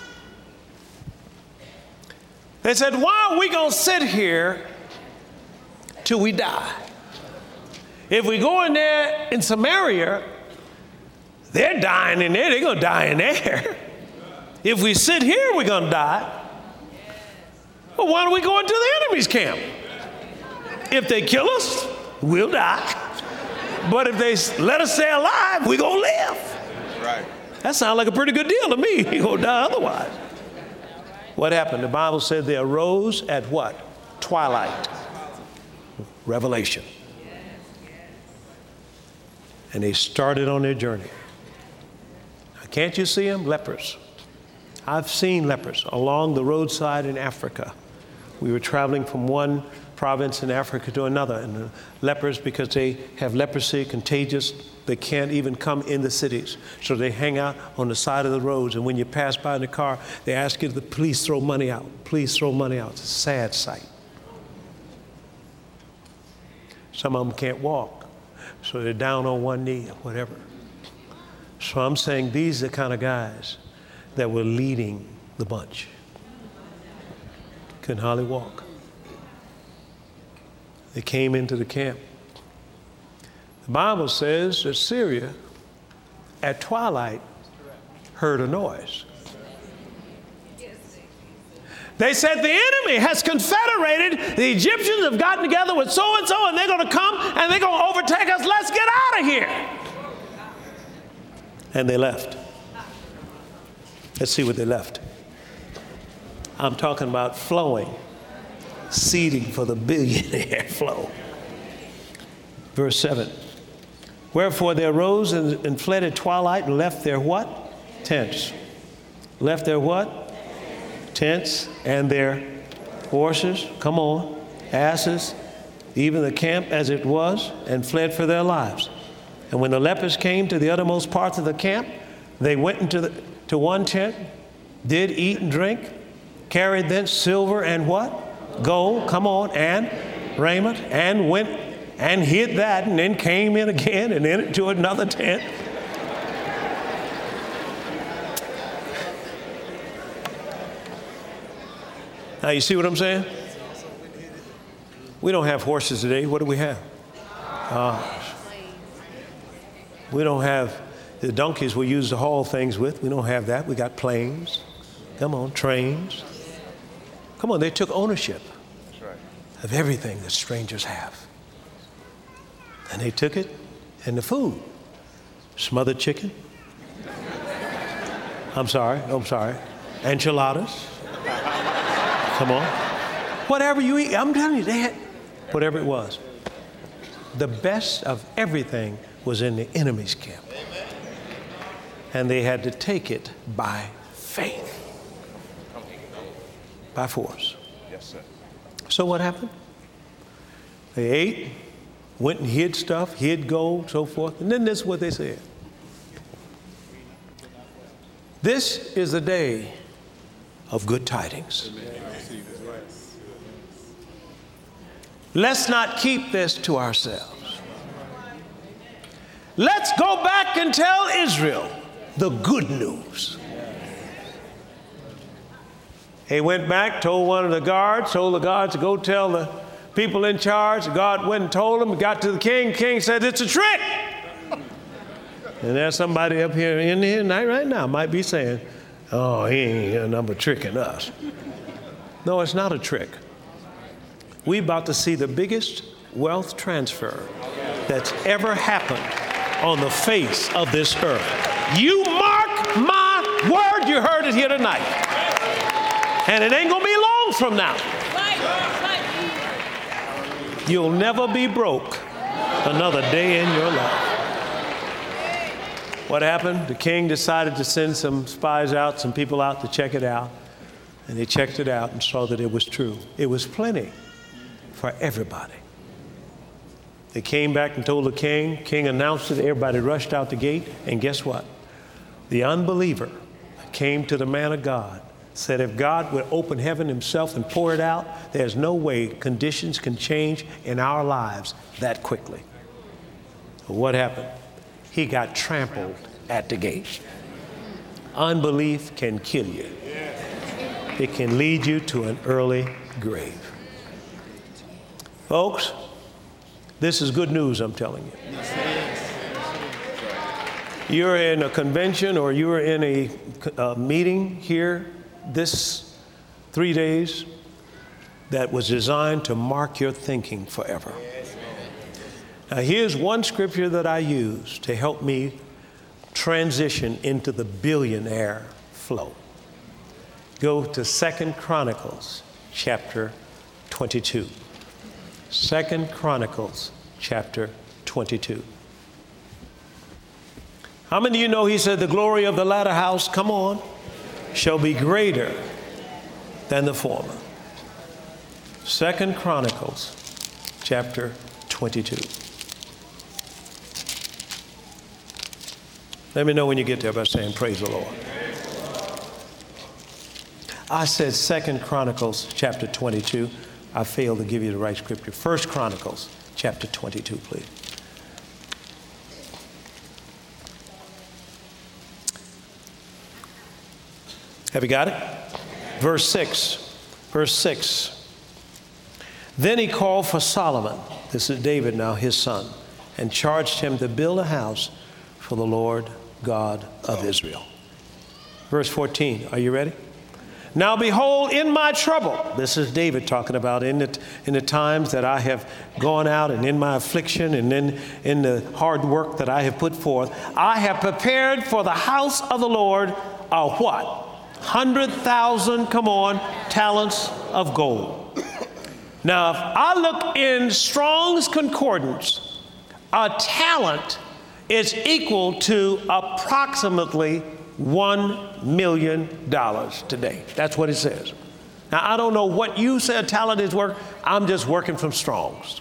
Speaker 1: They said, why are we going to sit here till we die? If we go in there in Samaria, they're dying in there. They're going to die in there. If we sit here, we're going to die. Well, why don't we go into the enemy's camp? If they kill us, we'll die. But if they let us stay alive, we're going to live.
Speaker 2: Right.
Speaker 1: That sounds like a pretty good deal to me. You're going to die otherwise. What happened? The Bible said they arose at what? Twilight. Revelation. And they started on their journey. Now, can't you see them? Lepers. I've seen lepers along the roadside in Africa. We were traveling from one province in Africa to another, and the lepers, because they have leprosy, contagious, they can't even come in the cities. So they hang out on the side of the roads, and when you pass by in the car, they ask you to please throw money out. Please throw money out. It's a sad sight. Some of them can't walk, so they're down on one knee or whatever. So I'm saying these are the kind of guys that were leading the bunch. Couldn't hardly walk. They came into the camp. The Bible says that Syria, at twilight, heard a noise. They said the enemy has confederated. The Egyptians have gotten together with so-and-so, and they're going to come and they're going to overtake us. Let's get out of here. And they left. Let's see what they left. I'm talking about flowing, seeding for the billionaire flow. Verse seven. Wherefore they arose and, and fled at twilight and left their what? Tents. Left their what? Tents and their horses, come on, asses, even the camp as it was, and fled for their lives. And when the lepers came to the uttermost parts of the camp, they went into the, to one tent, did eat and drink, carried thence silver and what? Gold, come on, and raiment, and went and hid that, and then came in again and into another tent. Now you see what I'm saying? We don't have horses today. What do we have? Uh, we don't have the donkeys we use to haul things with. We don't have that. We got planes. Come on, trains. Come on, they took ownership of everything that strangers have. And they took it and the food. Smothered chicken. I'm sorry, I'm sorry. Enchiladas. Come on. Whatever you eat, I'm telling you, they had whatever it was. The best of everything was in the enemy's camp. And they had to take it by faith. By force.
Speaker 2: Yes, sir.
Speaker 1: So what happened? They ate, went and hid stuff, hid gold, so forth. And then this is what they said. This is the day of good tidings. Let's not keep this to ourselves. Let's go back and tell Israel the good news. He went back, told one of the guards, told the guards to go tell the people in charge. The guard went and told them, got to the king. The king said, it's a trick. And there's somebody up here in here tonight right now might be saying, oh, he ain't got number tricking us. No, it's not a trick. We're about to see the biggest wealth transfer that's ever happened on the face of this earth. You mark my word, you heard it here tonight. And it ain't gonna be long from now. You'll never be broke another day in your life. What happened? The king decided to send some spies out, some people out to check it out. And they checked it out and saw that it was true. It was plenty for everybody. They came back and told the king. King announced it. Everybody rushed out the gate. And guess what? The unbeliever came to the man of God, said if God would open heaven himself and pour it out, there's no way conditions can change in our lives that quickly. What happened? he got trampled at the gate. Unbelief can kill you. It can lead you to an early grave. Folks, this is good news, I'm telling you. You're in a convention or you're in a, a meeting here this three days that was designed to mark your thinking forever. Now, here's one scripture that I use to help me transition into the billionaire flow. Go to Second Chronicles chapter twenty-two. Second Chronicles chapter twenty-two. How many of you know he said the glory of the latter house, come on, shall be greater than the former? Second Chronicles chapter twenty-two. Let me know when you get there by saying praise the Lord. I said Second Chronicles chapter twenty-two. I failed to give you the right scripture. First Chronicles chapter twenty-two, please. Have you got it? Verse six. Verse six. Then he called for Solomon, this is David now, his son, and charged him to build a house for the Lord God of Israel. Verse fourteen, are you ready? Now behold, in my trouble, this is David talking about in the, in the times that I have gone out and in my affliction and in, in the hard work that I have put forth, I have prepared for the house of the Lord a what? Hundred thousand, come on, talents of gold. Now, if I look in Strong's Concordance, a talent is equal to approximately one million dollars today. That's what it says. Now, I don't know what you say a talent is worth. I'm just working from Strong's.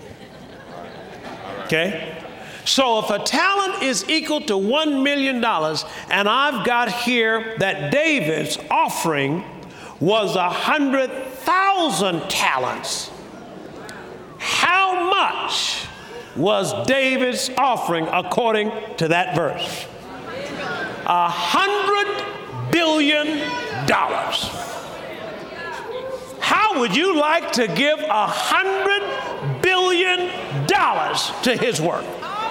Speaker 1: Okay? So if a talent is equal to one million dollars, and I've got here that David's offering was one hundred thousand talents, how much was David's offering according to that verse? A hundred billion dollars. How would you like to give a hundred billion dollars to his work?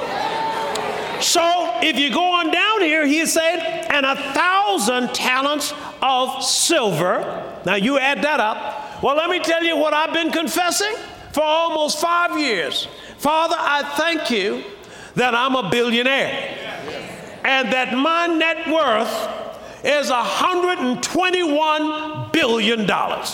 Speaker 1: So if you go on down here, he said, and a thousand talents of silver. Now you add that up. Well, let me tell you what I've been confessing for almost five years. Father, I thank you that I'm a billionaire and that my net worth is one hundred twenty-one billion dollars.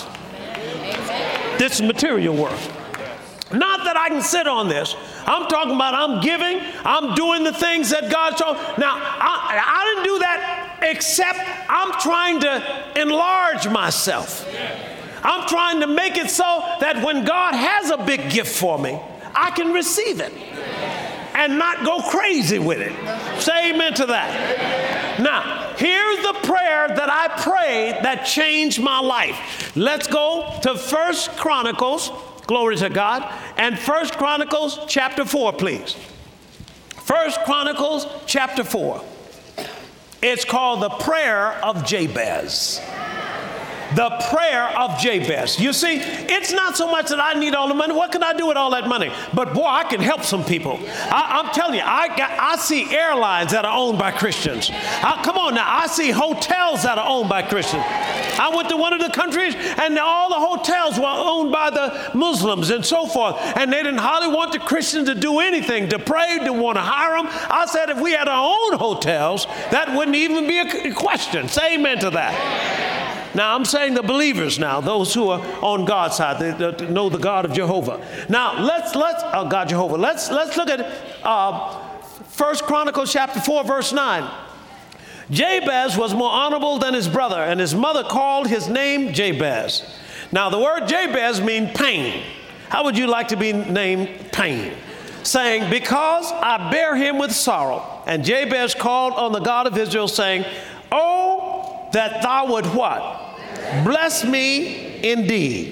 Speaker 1: This is material worth. Not that I can sit on this. I'm talking about I'm giving, I'm doing the things that God told. Now, I, I didn't do that except I'm trying to enlarge myself. I'm trying to make it so that when God has a big gift for me, I can receive it and not go crazy with it. Say amen to that. Now, here's the prayer that I prayed that changed my life. Let's go to First Chronicles. Glory to God. And First Chronicles chapter four, please. First Chronicles chapter four. It's called the prayer of Jabez. The prayer of Jabez. You see, it's not so much that I need all the money. What can I do with all that money? But boy, I can help some people. I, I'm telling you, I got, I see airlines that are owned by Christians. I, come on now, I see hotels that are owned by Christians. I went to one of the countries and all the hotels were owned by the Muslims and so forth. And they didn't hardly want the Christians to do anything, to pray, to want to hire them. I said if we had our own hotels, that wouldn't even be a question. Say amen to that. Now, I'm saying the believers now, those who are on God's side, they, they know the God of Jehovah. Now, let's, let's, oh, God Jehovah, let's, let's look at uh, First Chronicles chapter four, verse nine. Jabez was more honorable than his brother, and his mother called his name Jabez. Now, the word Jabez means pain. How would you like to be named Pain? Saying, because I bear him with sorrow. And Jabez called on the God of Israel, saying, oh, that thou would what? Bless me indeed.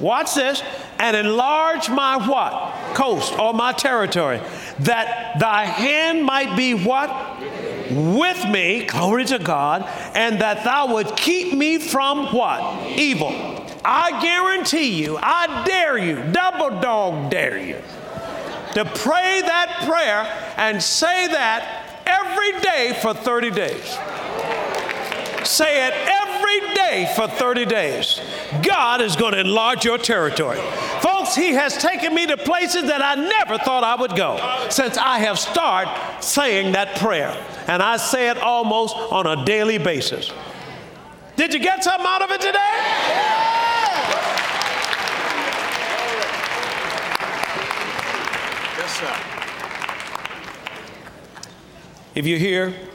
Speaker 1: watch this, and enlarge my what? Coast or my territory, that thy hand might be what? With me, glory to God, and that thou would keep me from what? Evil. I guarantee you, I dare you, double dog dare you, to pray that prayer and say that every day for thirty days. Say it every day for thirty days. God is going to enlarge your territory. Folks, he has taken me to places that I never thought I would go since I have started saying that prayer. And I say it almost on a daily basis. Did you get something out of it today?
Speaker 2: Yes, sir.
Speaker 1: If you're here